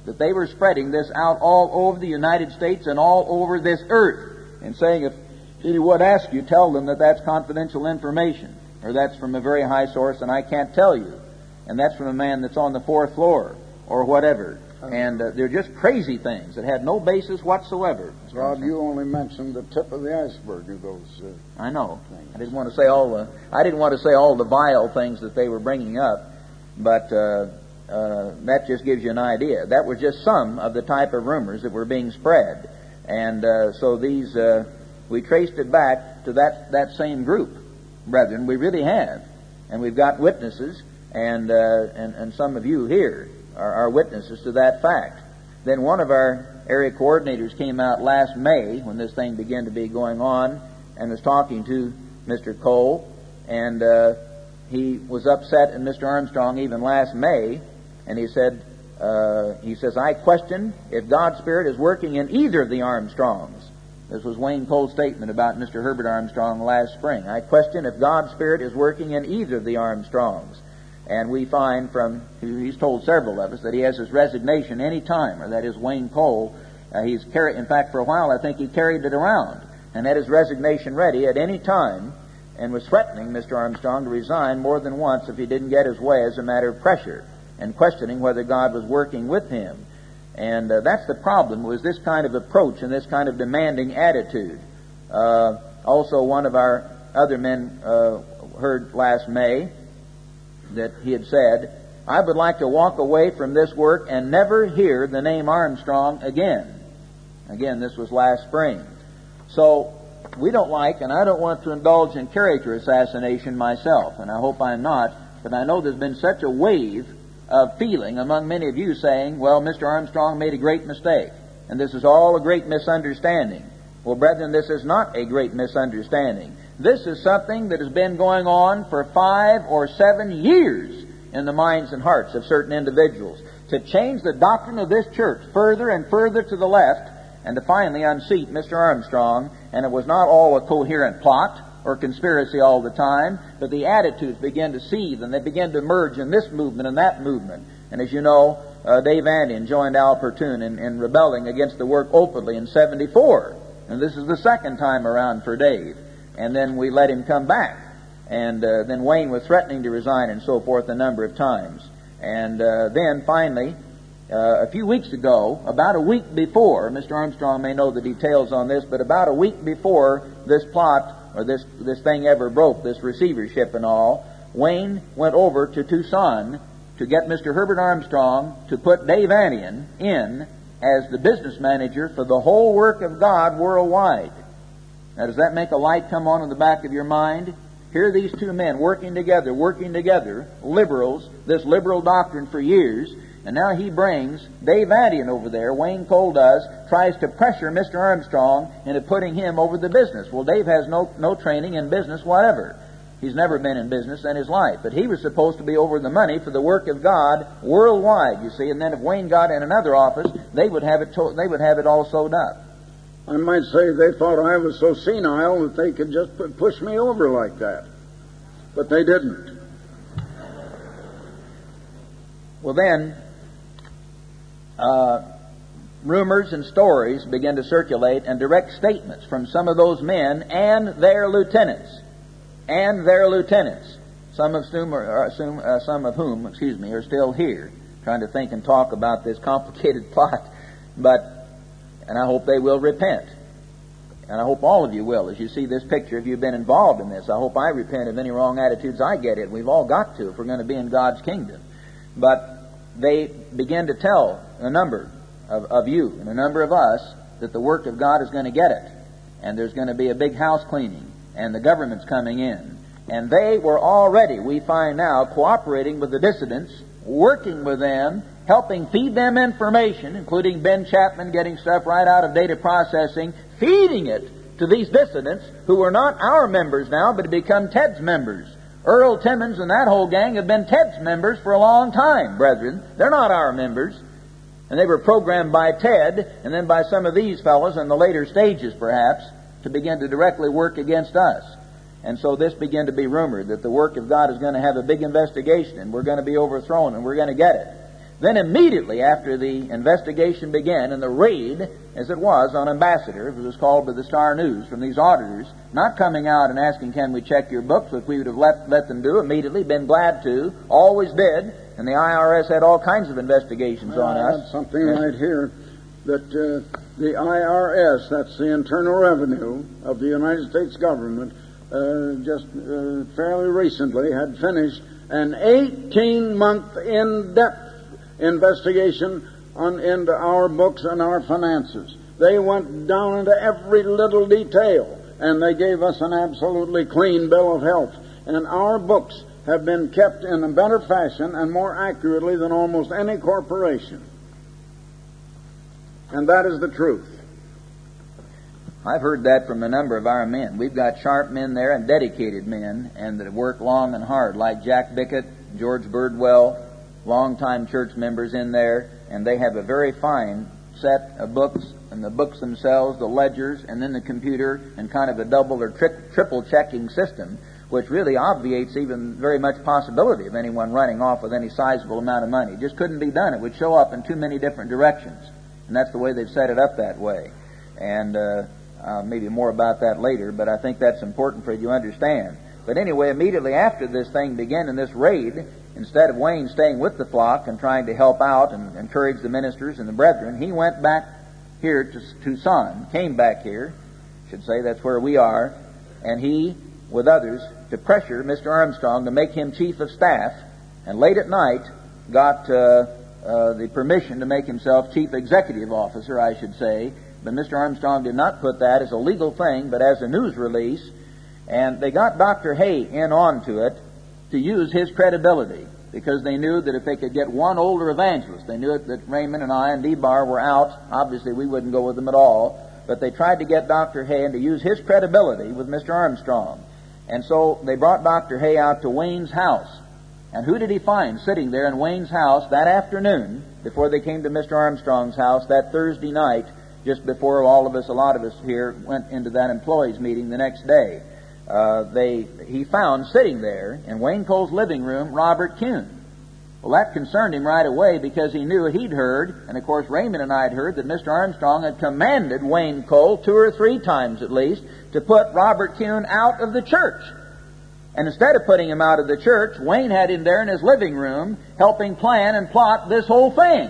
that they were spreading this out all over the United States and all over this earth, and saying if he would ask you, tell them that that's confidential information, or that's from a very high source and I can't tell you, and that's from a man that's on the fourth floor, or whatever. And uh, they're just crazy things that had no basis whatsoever. Rod, you only mentioned the tip of the iceberg of those uh, I know. things. I didn't want to say all the I didn't want to say all the vile things that they were bringing up, but uh, uh, that just gives you an idea. That was just some of the type of rumors that were being spread, and uh, so these uh, we traced it back to that that same group, brethren. We really have, and we've got witnesses, and uh, and and some of you here are, are witnesses to that fact. Then one of our area coordinators came out last May when this thing began to be going on and was talking to Mister Cole, and uh, he was upset at Mister Armstrong even last May, and he said, uh, he says, I question if God's Spirit is working in either of the Armstrongs. This was Wayne Cole's statement about Mister Herbert Armstrong last spring. I question if God's Spirit is working in either of the Armstrongs. And we find from, he's told several of us, that he has his resignation any time, or that is Wayne Cole. Uh, he's carried, in fact, for a while, I think he carried it around and had his resignation ready at any time, and was threatening Mister Armstrong to resign more than once if he didn't get his way as a matter of pressure, and questioning whether God was working with him. And uh, that's the problem, was this kind of approach and this kind of demanding attitude. Uh, also, one of our other men uh, heard last May that he had said, I would like to walk away from this work and never hear the name Armstrong again. Again, this was last spring. So, we don't like, and I don't want to indulge in character assassination myself, and I hope I'm not, but I know there's been such a wave of feeling among many of you saying, well, Mister Armstrong made a great mistake, and this is all a great misunderstanding. Well, brethren, this is not a great misunderstanding. This is something that has been going on for five or seven years in the minds and hearts of certain individuals, to change the doctrine of this church further and further to the left, and to finally unseat Mister Armstrong. And it was not all a coherent plot or conspiracy all the time, but the attitudes began to seethe, and they began to merge in this movement and that movement. And as you know, uh, Dave Andian joined Al Pertune in, in rebelling against the work openly in seventy-four. And this is the second time around for Dave. And then we let him come back. And uh, then Wayne was threatening to resign and so forth a number of times. And uh, then finally, uh, a few weeks ago, about a week before, Mister Armstrong may know the details on this, but about a week before this plot, or this, this thing ever broke, this receivership and all, Wayne went over to Tucson to get Mister Herbert Armstrong to put Dave Andian in as the business manager for the whole work of God worldwide. Now, does that make a light come on in the back of your mind? Here are these two men working together, working together, liberals, this liberal doctrine for years, and now he brings Dave Andian over there, Wayne Cole does, tries to pressure Mister Armstrong into putting him over the business. Well, Dave has no, no training in business whatever. He's never been in business in his life, but he was supposed to be over the money for the work of God worldwide, you see, and then if Wayne got in another office, they would have it, to- they would have it all sewed up. I might say they thought I was so senile that they could just pu- push me over like that. But they didn't. Well then, uh, rumors and stories began to circulate, and direct statements from some of those men and their lieutenants. And their lieutenants. Some of whom, are, assume, uh, some of whom, excuse me, are still here, trying to think and talk about this complicated plot. But And I hope they will repent. And I hope all of you will, as you see this picture, if you've been involved in this. I hope I repent of any wrong attitudes I get in. We've all got to if we're going to be in God's kingdom. But they begin to tell a number of, of you and a number of us that the work of God is going to get it. And there's going to be a big house cleaning. And the government's coming in. And they were already, we find now, cooperating with the dissidents, working with them, helping feed them information, including Ben Chapman getting stuff right out of data processing, feeding it to these dissidents who are not our members now, but have become Ted's members. Earl Timmons and that whole gang have been Ted's members for a long time, brethren. They're not our members. And they were programmed by Ted, and then by some of these fellows in the later stages, perhaps, to begin to directly work against us. And so this began to be rumored that the work of God is going to have a big investigation, and we're going to be overthrown, and we're going to get it. Then immediately after the investigation began and the raid, as it was on Ambassador, it was called by the Star News from these auditors, not coming out and asking, can we check your books, which we would have let, let them do immediately, been glad to, always did, and the I R S had all kinds of investigations well, on I us. have something right here that uh, the I R S, that's the Internal Revenue of the United States government, uh, just uh, fairly recently had finished an eighteen-month in-depth investigation on into our books and our finances. They went down into every little detail, and they gave us an absolutely clean bill of health. And our books have been kept in a better fashion and more accurately than almost any corporation. And that is the truth. I've heard that from a number of our men. We've got sharp men there and dedicated men, and that work long and hard, like Jack Bickett, George Birdwell, long-time church members in there, and they have a very fine set of books, and the books themselves, the ledgers, and then the computer, and kind of a double or tri- triple checking system, which really obviates even very much possibility of anyone running off with any sizable amount of money. It just couldn't be done. It would show up in too many different directions, and that's the way they've set it up that way. And uh, uh, maybe more about that later, but I think that's important for you to understand. But anyway, immediately after this thing began in this raid, instead of Wayne staying with the flock and trying to help out and encourage the ministers and the brethren, he went back here to Tucson, came back here, I should say that's where we are, and he, with others, to pressure Mister Armstrong to make him chief of staff, and late at night got uh, uh, the permission to make himself chief executive officer, I should say. But Mister Armstrong did not put that as a legal thing, but as a news release, and they got Doctor Hay in onto it to use his credibility, because they knew that if they could get one older evangelist, they knew that Raymond and I and DeBar were out. Obviously, we wouldn't go with them at all, but they tried to get Doctor Hay and to use his credibility with Mister Armstrong. And so they brought Doctor Hay out to Wayne's house. And who did he find sitting there in Wayne's house that afternoon before they came to Mister Armstrong's house that Thursday night, just before all of us, a lot of us here, went into that employees meeting the next day? Uh, they he found sitting there in Wayne Cole's living room Robert Kuhn. Well, that concerned him right away, because he knew he'd heard, and of course Raymond and I had heard, that Mister Armstrong had commanded Wayne Cole two or three times at least to put Robert Kuhn out of the church. And instead of putting him out of the church, Wayne had him there in his living room helping plan and plot this whole thing.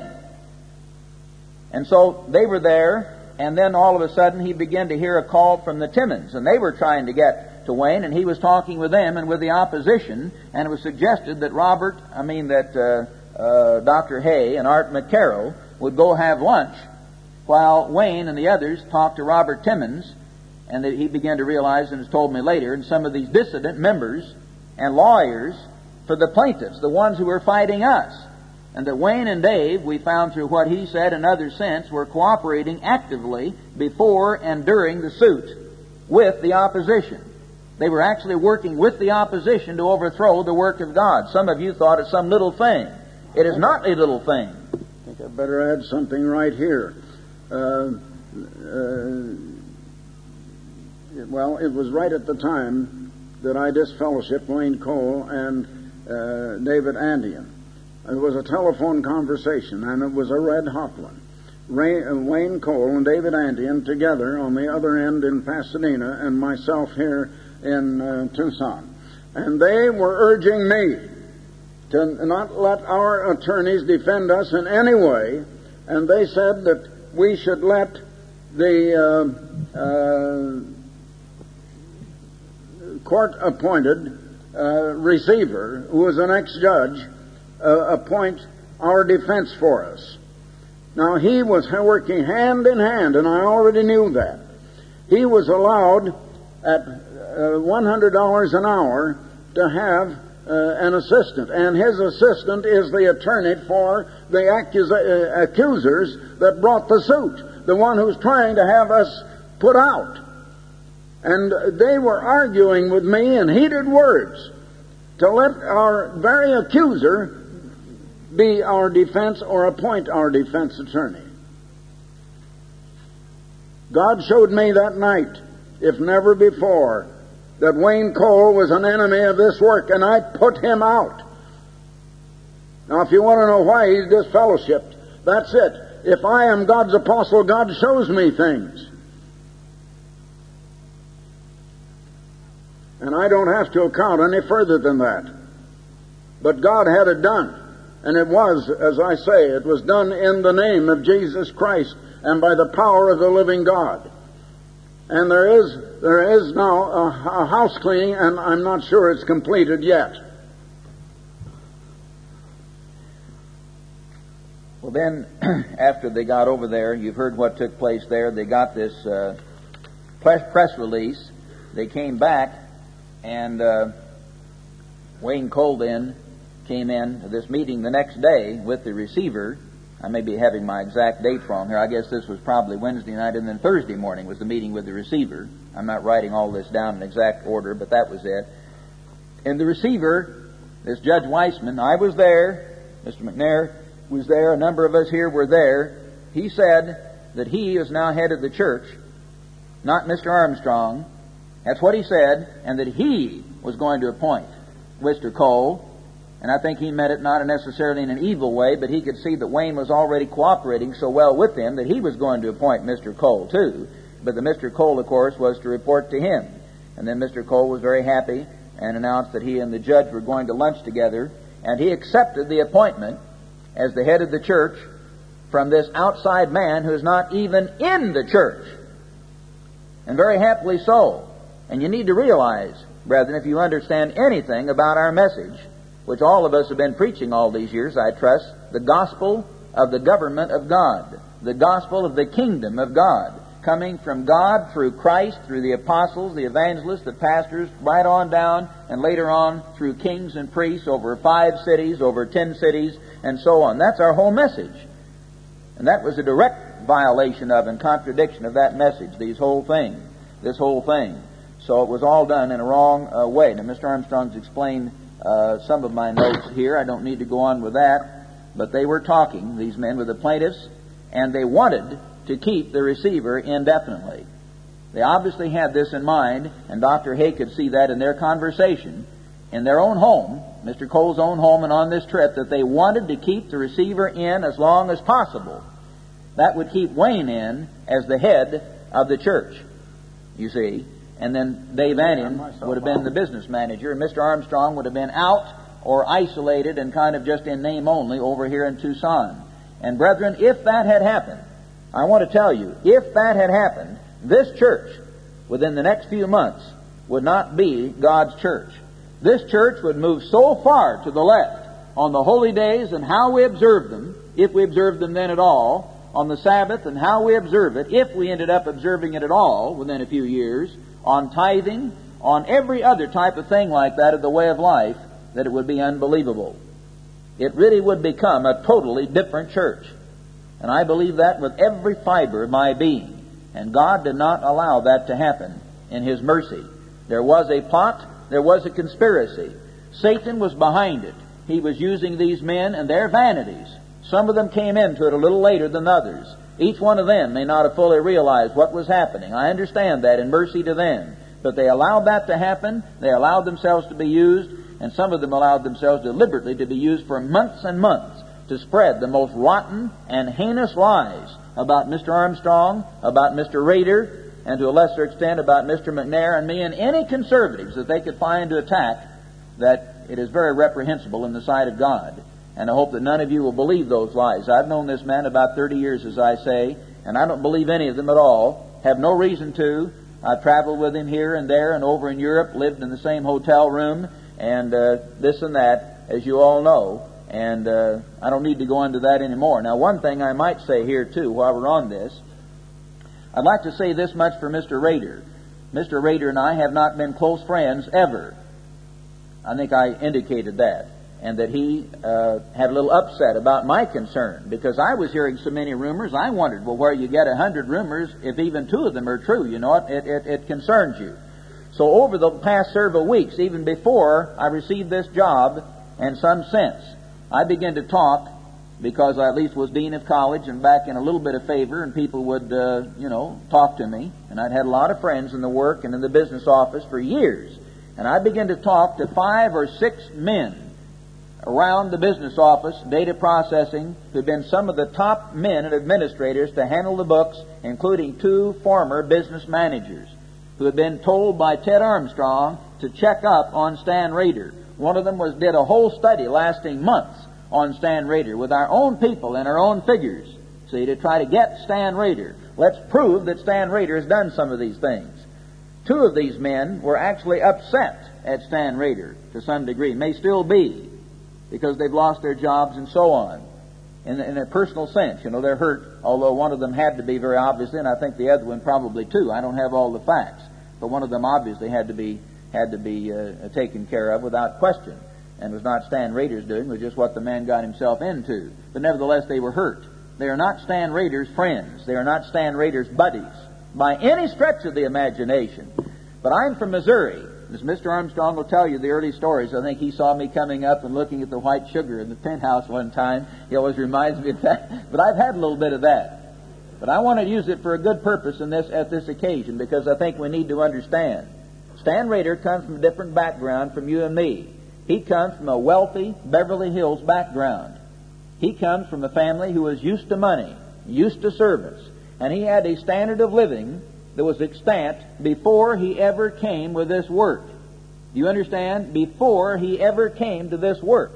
And so they were there, and then all of a sudden he began to hear a call from the Timmons, and they were trying to get to Wayne, and he was talking with them and with the opposition, and it was suggested that Robert, I mean that uh, uh, Doctor Hay and Art McCarroll would go have lunch while Wayne and the others talked to Robert Timmons, and that he began to realize, and has told me later, and some of these dissident members and lawyers for the plaintiffs, the ones who were fighting us, and that Wayne and Dave, we found through what he said and others since, were cooperating actively before and during the suit with the opposition. They were actually working with the opposition to overthrow the work of God. Some of you thought it's some little thing. It is not a little thing. I think I'd better add something right here. Uh, uh, well, it was right at the time that I disfellowshipped Wayne Cole and uh, David Andian. It was a telephone conversation, and it was a red-hot one. Ray, uh, Wayne Cole and David Andian together on the other end in Pasadena, and myself here in uh, Tucson. And they were urging me to not let our attorneys defend us in any way, and they said that we should let the uh, uh, court-appointed uh, receiver, who was an ex-judge, uh, appoint our defense for us. Now, he was working hand in hand, and I already knew that. He was allowed at uh, one hundred dollars an hour to have uh, an assistant, and his assistant is the attorney for the accusa- uh, accusers that brought the suit, the one who's trying to have us put out. And they were arguing with me in heated words to let our very accuser be our defense or appoint our defense attorney. God showed me that night, if never before, that Wayne Cole was an enemy of this work, and I put him out. Now, if you want to know why he's disfellowshipped, that's it. If I am God's apostle, God shows me things. And I don't have to account any further than that. But God had it done. And it was, as I say, it was done in the name of Jesus Christ and by the power of the living God. And there is there is now a, a house cleaning, and I'm not sure it's completed yet. Well, then, after they got over there, you've heard what took place there. They got this uh, press, press release. They came back, and uh, Wayne Cole then came in to this meeting the next day with the receiver. I may be having my exact date wrong here. I guess this was probably Wednesday night, and then Thursday morning was the meeting with the receiver. I'm not writing all this down in exact order, but that was it. And the receiver, this Judge Weissman, I was there, Mister McNair was there, a number of us here were there. He said that he is now head of the church, not Mister Armstrong. That's what he said, and that he was going to appoint Mister Cole. And I think he meant it not necessarily in an evil way, but he could see that Wayne was already cooperating so well with him that he was going to appoint Mister Cole too. But the Mister Cole, of course, was to report to him. And then Mister Cole was very happy and announced that he and the judge were going to lunch together. And he accepted the appointment as the head of the church from this outside man who is not even in the church. And very happily so. And you need to realize, brethren, if you understand anything about our message, which all of us have been preaching all these years, I trust, the gospel of the government of God, the gospel of the kingdom of God, coming from God through Christ, through the apostles, the evangelists, the pastors, right on down, and later on through kings and priests over five cities, over ten cities, and so on. That's our whole message. And that was a direct violation of and contradiction of that message, these whole thing, this whole thing. So it was all done in a wrong uh, way. Now, Mister Armstrong's explained Uh, some of my notes here. I don't need to go on with that. But they were talking, these men, with the plaintiffs, and they wanted to keep the receiver indefinitely. They obviously had this in mind, and Doctor Hay could see that in their conversation, in their own home, Mister Cole's own home, and on this trip, that they wanted to keep the receiver in as long as possible. That would keep Wayne in as the head of the church, you see. And then Dave Annion would have been the business manager, and Mister Armstrong would have been out or isolated and kind of just in name only over here in Tucson. And brethren, if that had happened, I want to tell you, if that had happened, this church, within the next few months, would not be God's church. This church would move so far to the left on the holy days and how we observe them, if we observe them then at all, on the Sabbath and how we observe it, if we ended up observing it at all within a few years, on tithing, on every other type of thing like that of the way of life, that it would be unbelievable. It really would become a totally different church. And I believe that with every fiber of my being. And God did not allow that to happen in His mercy. There was a plot, there was a conspiracy. Satan was behind it. He was using these men and their vanities. Some of them came into it a little later than others. Each one of them may not have fully realized what was happening. I understand that, in mercy to them. But they allowed that to happen. They allowed themselves to be used, and some of them allowed themselves deliberately to be used for months and months to spread the most rotten and heinous lies about Mister Armstrong, about Mister Rader, and to a lesser extent about Mister McNair and me, and any conservatives that they could find to attack, that it is very reprehensible in the sight of God. And I hope that none of you will believe those lies. I've known this man about thirty years, as I say, and I don't believe any of them at all. Have no reason to. I've traveled with him here and there and over in Europe, lived in the same hotel room, and uh, this and that, as you all know. And uh, I don't need to go into that anymore. Now, one thing I might say here, too, while we're on this, I'd like to say this much for Mister Rader. Mister Rader and I have not been close friends ever. I think I indicated that. And that he uh, had a little upset about my concern, because I was hearing so many rumors. I wondered, well, where you get a hundred rumors, if even two of them are true, you know, it, it, it concerns you. So over the past several weeks, even before I received this job, and some since, I began to talk, because I at least was dean of college and back in a little bit of favor, and people would, uh, you know, talk to me. And I'd had a lot of friends in the work and in the business office for years. And I began to talk to five or six men around the business office, data processing, who'd been some of the top men and administrators to handle the books, including two former business managers, who had been told by Ted Armstrong to check up on Stan Rader. One of them was did a whole study lasting months on Stan Rader with our own people and our own figures, see, to try to get Stan Rader. Let's prove that Stan Rader has done some of these things. Two of these men were actually upset at Stan Rader to some degree, may still be, because they've lost their jobs and so on. In, in a personal sense, you know, they're hurt, although one of them had to be very obviously, and I think the other one probably too. I don't have all the facts, but one of them obviously had to be had to be uh, taken care of without question. And it was not Stan Rader's doing, it was just what the man got himself into. But nevertheless, they were hurt. They are not Stan Rader's friends. They are not Stan Rader's buddies by any stretch of the imagination. But I'm from Missouri. As Mister Armstrong will tell you the early stories, I think he saw me coming up and looking at the white sugar in the penthouse one time. He always reminds me of that. But I've had a little bit of that. But I want to use it for a good purpose in this at this occasion, because I think we need to understand. Stan Rader comes from a different background from you and me. He comes from a wealthy Beverly Hills background. He comes from a family who was used to money, used to service, and he had a standard of living that was extant before he ever came with this work. Do you understand? Before he ever came to this work.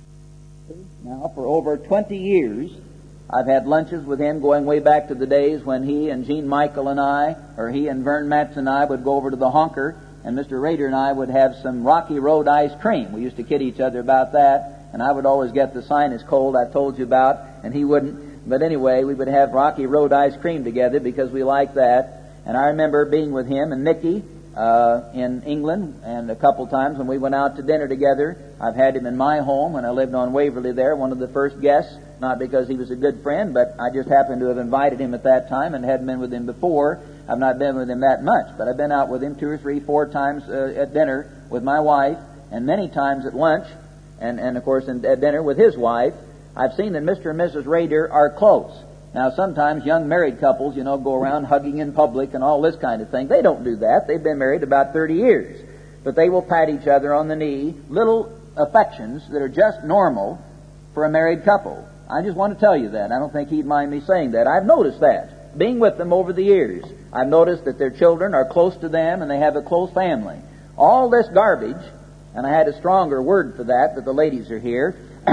Now, for over twenty years, I've had lunches with him going way back to the days when he and Gene Michael and I, or he and Vern Matz and I would go over to the Honker, and Mister Rader and I would have some Rocky Road ice cream. We used to kid each other about that, and I would always get the sinus cold I told you about, and he wouldn't. But anyway, we would have Rocky Road ice cream together because we liked that. And I remember being with him and Nicky uh, in England, and a couple times when we went out to dinner together. I've had him in my home when I lived on Waverly there, one of the first guests, not because he was a good friend, but I just happened to have invited him at that time and hadn't been with him before. I've not been with him that much, but I've been out with him two or three, four times uh, at dinner with my wife, and many times at lunch, and, and of course in, at dinner with his wife. I've seen that Mister and Missus Rader are close. Now, sometimes young married couples, you know, go around hugging in public and all this kind of thing. They don't do that. They've been married about thirty years. But they will pat each other on the knee, little affections that are just normal for a married couple. I just want to tell you that. I don't think he'd mind me saying that. I've noticed that, being with them over the years. I've noticed that their children are close to them and they have a close family. All this garbage, and I had a stronger word for that, but the ladies are here.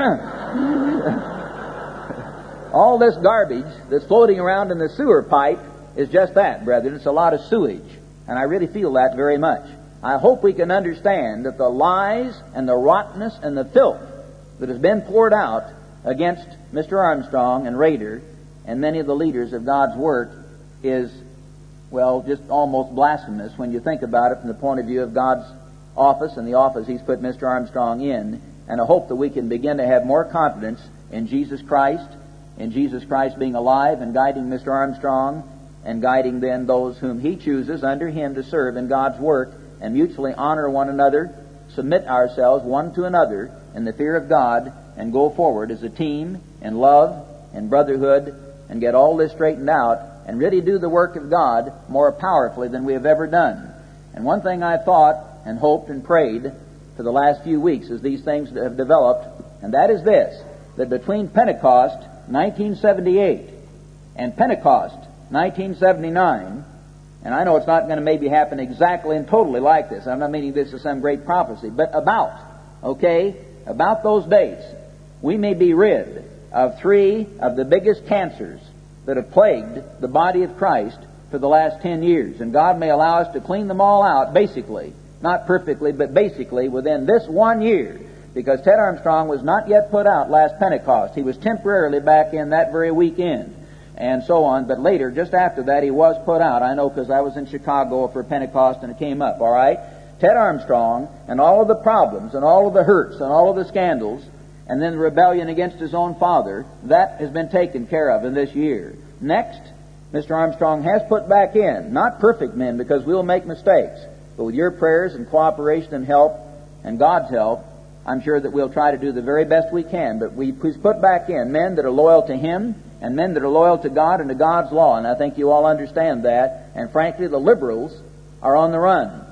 All this garbage that's floating around in the sewer pipe is just that, brethren. It's a lot of sewage. And I really feel that very much. I hope we can understand that the lies and the rottenness and the filth that has been poured out against Mister Armstrong and Rader and many of the leaders of God's work is, well, just almost blasphemous when you think about it from the point of view of God's office and the office He's put Mister Armstrong in. And I hope that we can begin to have more confidence in Jesus Christ, in Jesus Christ being alive and guiding Mister Armstrong and guiding then those whom He chooses under Him to serve in God's work, and mutually honor one another, submit ourselves one to another in the fear of God, and go forward as a team in love and brotherhood and get all this straightened out and really do the work of God more powerfully than we have ever done. And one thing I thought and hoped and prayed for the last few weeks as these things have developed, and that is this, that between Pentecost nineteen seventy-eight and Pentecost nineteen seventy-nine, and I know it's not going to maybe happen exactly and totally like this. I'm not meaning this is some great prophecy, but about, okay, about those dates, we may be rid of three of the biggest cancers that have plagued the body of Christ for the last ten years. And God may allow us to clean them all out, basically. Not perfectly, but basically within this one year. Because Ted Armstrong was not yet put out last Pentecost. He was temporarily back in that very weekend, and so on. But later, just after that, he was put out. I know because I was in Chicago for Pentecost and it came up, all right? Ted Armstrong and all of the problems and all of the hurts and all of the scandals and then the rebellion against his own father, that has been taken care of in this year. Next, Mister Armstrong has put back in, not perfect men because we'll make mistakes, but with your prayers and cooperation and help and God's help, I'm sure that we'll try to do the very best we can. But we, we've put back in men that are loyal to Him and men that are loyal to God and to God's law. And I think you all understand that. And frankly, the liberals are on the run.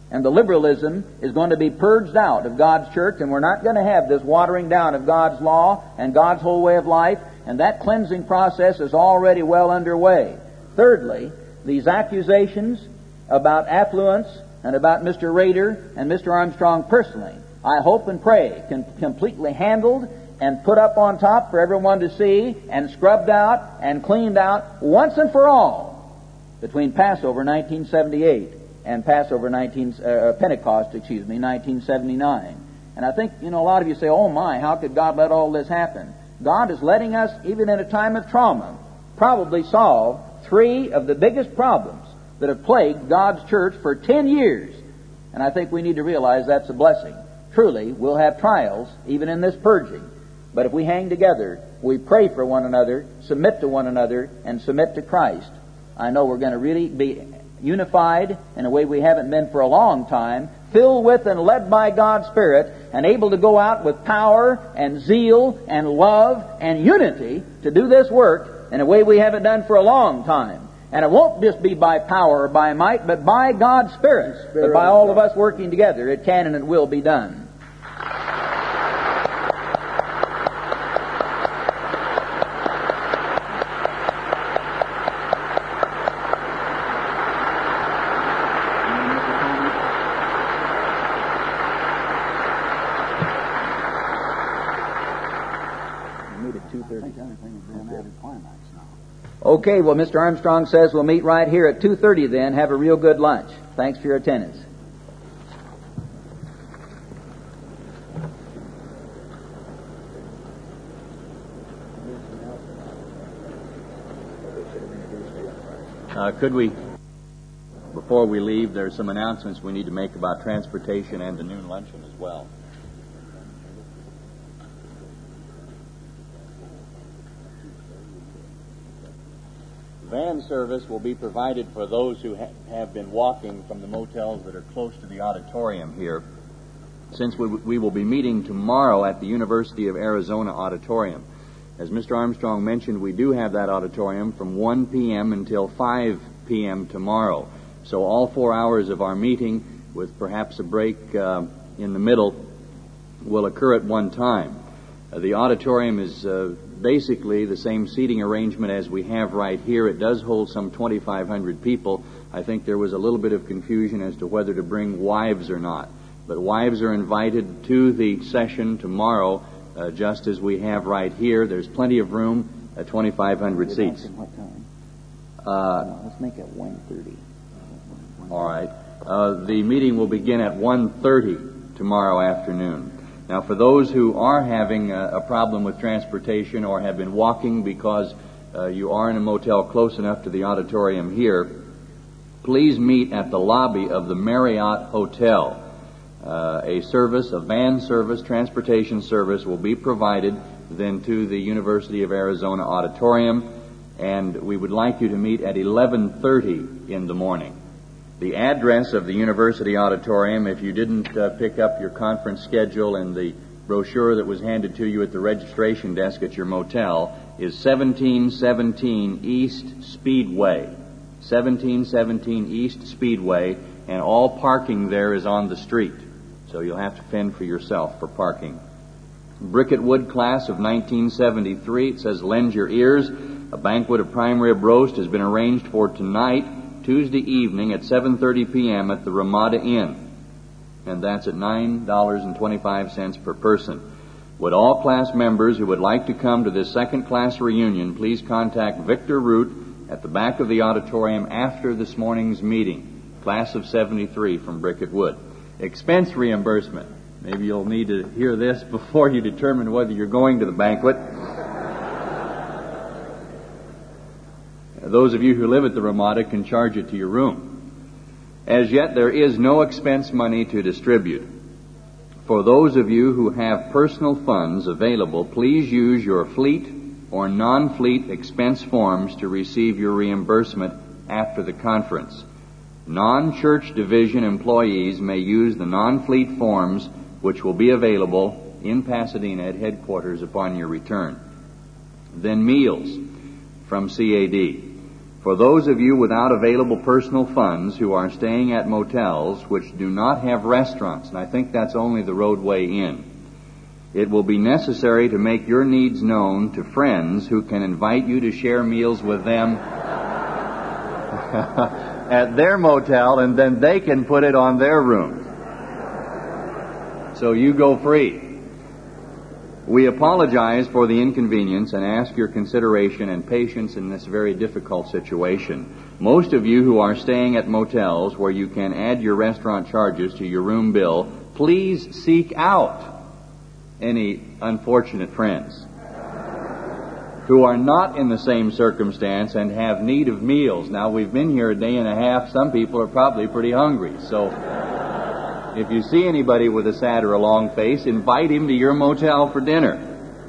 And the liberalism is going to be purged out of God's church, and we're not going to have this watering down of God's law and God's whole way of life, and that cleansing process is already well underway. Thirdly, these accusations about affluence and about Mister Rader and Mister Armstrong personally, I hope and pray, can be completely handled and put up on top for everyone to see and scrubbed out and cleaned out once and for all between Passover nineteen seventy-eight and Passover nineteen uh, Pentecost, excuse me, nineteen seventy-nine. And I think, you know, a lot of you say, oh my, how could God let all this happen? God is letting us, even in a time of trauma, probably solve three of the biggest problems that have plagued God's church for ten years. And I think we need to realize that's a blessing. Truly, we'll have trials, even in this purging. But if we hang together, we pray for one another, submit to one another, and submit to Christ, I know we're going to really be unified in a way we haven't been for a long time, filled with and led by God's Spirit, and able to go out with power and zeal and love and unity to do this work in a way we haven't done for a long time. And it won't just be by power or by might, but by God's Spirit. Spirit but by all of us working together, it can and it will be done. Okay, well, Mister Armstrong says we'll meet right here at two thirty then. Have a real good lunch. Thanks for your attendance. Uh, could we, before we leave, there's some announcements we need to make about transportation and the noon luncheon as well. Van service will be provided for those who ha- have been walking from the motels that are close to the auditorium here. Since we, we will be meeting tomorrow at the University of Arizona Auditorium. As Mister Armstrong mentioned, we do have that auditorium from one p.m. until five p.m. tomorrow. So all four hours of our meeting, with perhaps a break uh, in the middle, will occur at one time. Uh, the auditorium is uh, basically the same seating arrangement as we have right here. It does hold some twenty-five hundred people. I think there was a little bit of confusion as to whether to bring wives or not. But wives are invited to the session tomorrow, uh, just as we have right here. There's plenty of room, uh, twenty-five hundred seats. What time? Uh, no, let's make it one thirty. All right. Uh, the meeting will begin at one thirty tomorrow afternoon. Now, for those who are having a, a problem with transportation or have been walking because uh, you are in a motel close enough to the auditorium here, please meet at the lobby of the Marriott Hotel. Uh, a service, a van service, transportation service will be provided then to the University of Arizona Auditorium, and we would like you to meet at eleven thirty in the morning. The address of the University Auditorium, if you didn't uh, pick up your conference schedule and the brochure that was handed to you at the registration desk at your motel, is seventeen seventeen East Speedway. seventeen seventeen East Speedway, and all parking there is on the street. So you'll have to fend for yourself for parking. Bricket Wood class of nineteen seventy-three, it says, lend your ears. A banquet of prime rib roast has been arranged for tonight, Tuesday evening at seven thirty p.m. at the Ramada Inn, and that's at nine dollars and twenty-five cents per person. Would all class members who would like to come to this second class reunion please contact Victor Root at the back of the auditorium after this morning's meeting, class of seventy-three from Bricket Wood. Expense reimbursement. Maybe you'll need to hear this before you determine whether you're going to the banquet. Those of you who live at the Ramada can charge it to your room. As yet, there is no expense money to distribute. For those of you who have personal funds available, please use your fleet or non-fleet expense forms to receive your reimbursement after the conference. Non-church division employees may use the non-fleet forms, which will be available in Pasadena at headquarters upon your return. Then meals from C A D. For those of you without available personal funds who are staying at motels which do not have restaurants, and I think that's only the roadway in, it will be necessary to make your needs known to friends who can invite you to share meals with them at their motel, and then they can put it on their room. So you go free. We apologize for the inconvenience and ask your consideration and patience in this very difficult situation. Most of you who are staying at motels where you can add your restaurant charges to your room bill, please seek out any unfortunate friends who are not in the same circumstance and have need of meals. Now, we've been here a day and a half. Some people are probably pretty hungry. So if you see anybody with a sad or a long face, invite him to your motel for dinner.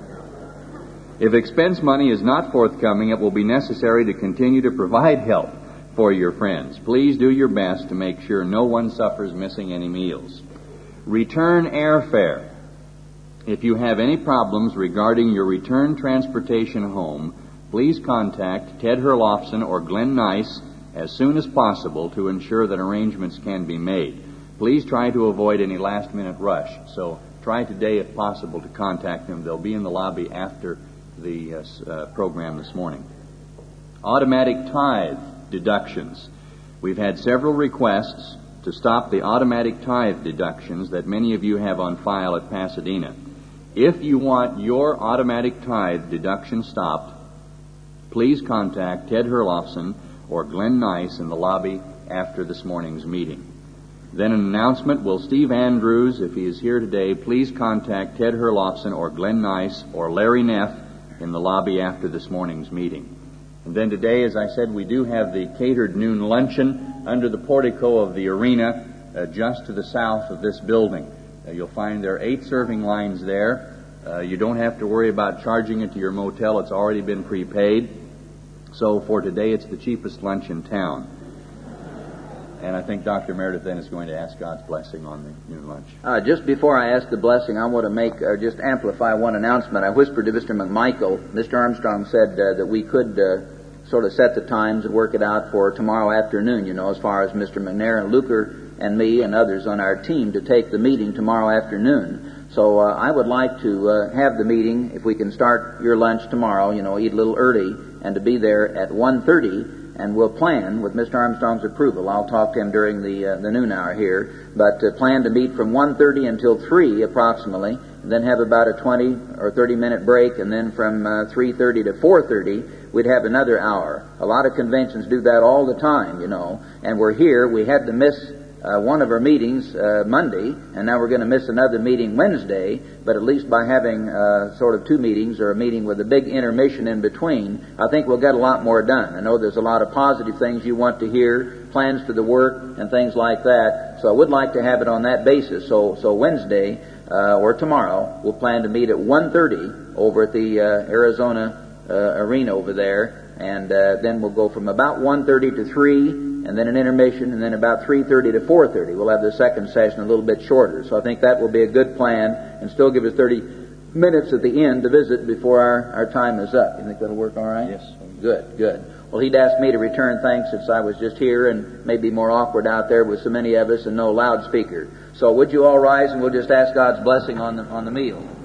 If expense money is not forthcoming, it will be necessary to continue to provide help for your friends. Please do your best to make sure no one suffers missing any meals. Return airfare. If you have any problems regarding your return transportation home, please contact Ted Herlofson or Glenn Nice as soon as possible to ensure that arrangements can be made. Please try to avoid any last-minute rush, so try today, if possible, to contact them. They'll be in the lobby after the uh, uh, program this morning. Automatic tithe deductions. We've had several requests to stop the automatic tithe deductions that many of you have on file at Pasadena. If you want your automatic tithe deduction stopped, please contact Ted Herlofson or Glenn Nice in the lobby after this morning's meeting. Then an announcement. Will Steve Andrews, if he is here today, please contact Ted Herlofson or Glenn Nice or Larry Neff in the lobby after this morning's meeting. And then today, as I said, we do have the catered noon luncheon under the portico of the arena uh, just to the south of this building. Uh, you'll find there are eight serving lines there. Uh, you don't have to worry about charging it to your motel. It's already been prepaid. So for today, it's the cheapest lunch in town. And I think Doctor Meredith then is going to ask God's blessing on the noon lunch. Uh, just before I ask the blessing, I want to make, or just amplify one announcement. I whispered to Mister McMichael. Mister Armstrong said uh, that we could uh, sort of set the times and work it out for tomorrow afternoon, you know, as far as Mister McNair and Luker and me and others on our team to take the meeting tomorrow afternoon. So uh, I would like to uh, have the meeting, if we can start your lunch tomorrow, you know, eat a little early, and to be there at one thirty, and we'll plan with Mister Armstrong's approval. I'll talk to him during the uh, the noon hour here, but uh, plan to meet from one thirty until three approximately, and then have about a twenty or thirty minute break, and then from uh, three thirty to four thirty, we'd have another hour. A lot of conventions do that all the time, you know, and we're here. We had to miss Uh, one of our meetings uh, Monday, and now we're going to miss another meeting Wednesday, but at least by having uh, sort of two meetings or a meeting with a big intermission in between, I think we'll get a lot more done. I know there's a lot of positive things you want to hear, plans for the work and things like that, so I would like to have it on that basis. So so Wednesday uh, or tomorrow, we'll plan to meet at one thirty over at the uh, Arizona uh, Arena over there, and uh, then we'll go from about one thirty to three, and then an intermission, and then about three thirty to four thirty. We'll have the second session a little bit shorter. So I think that will be a good plan and still give us thirty minutes at the end to visit before our, our time is up. You think that'll work all right? Yes. Good, good. Well, he'd asked me to return thanks since I was just here and maybe more awkward out there with so many of us and no loudspeaker. So would you all rise and we'll just ask God's blessing on the, on the meal.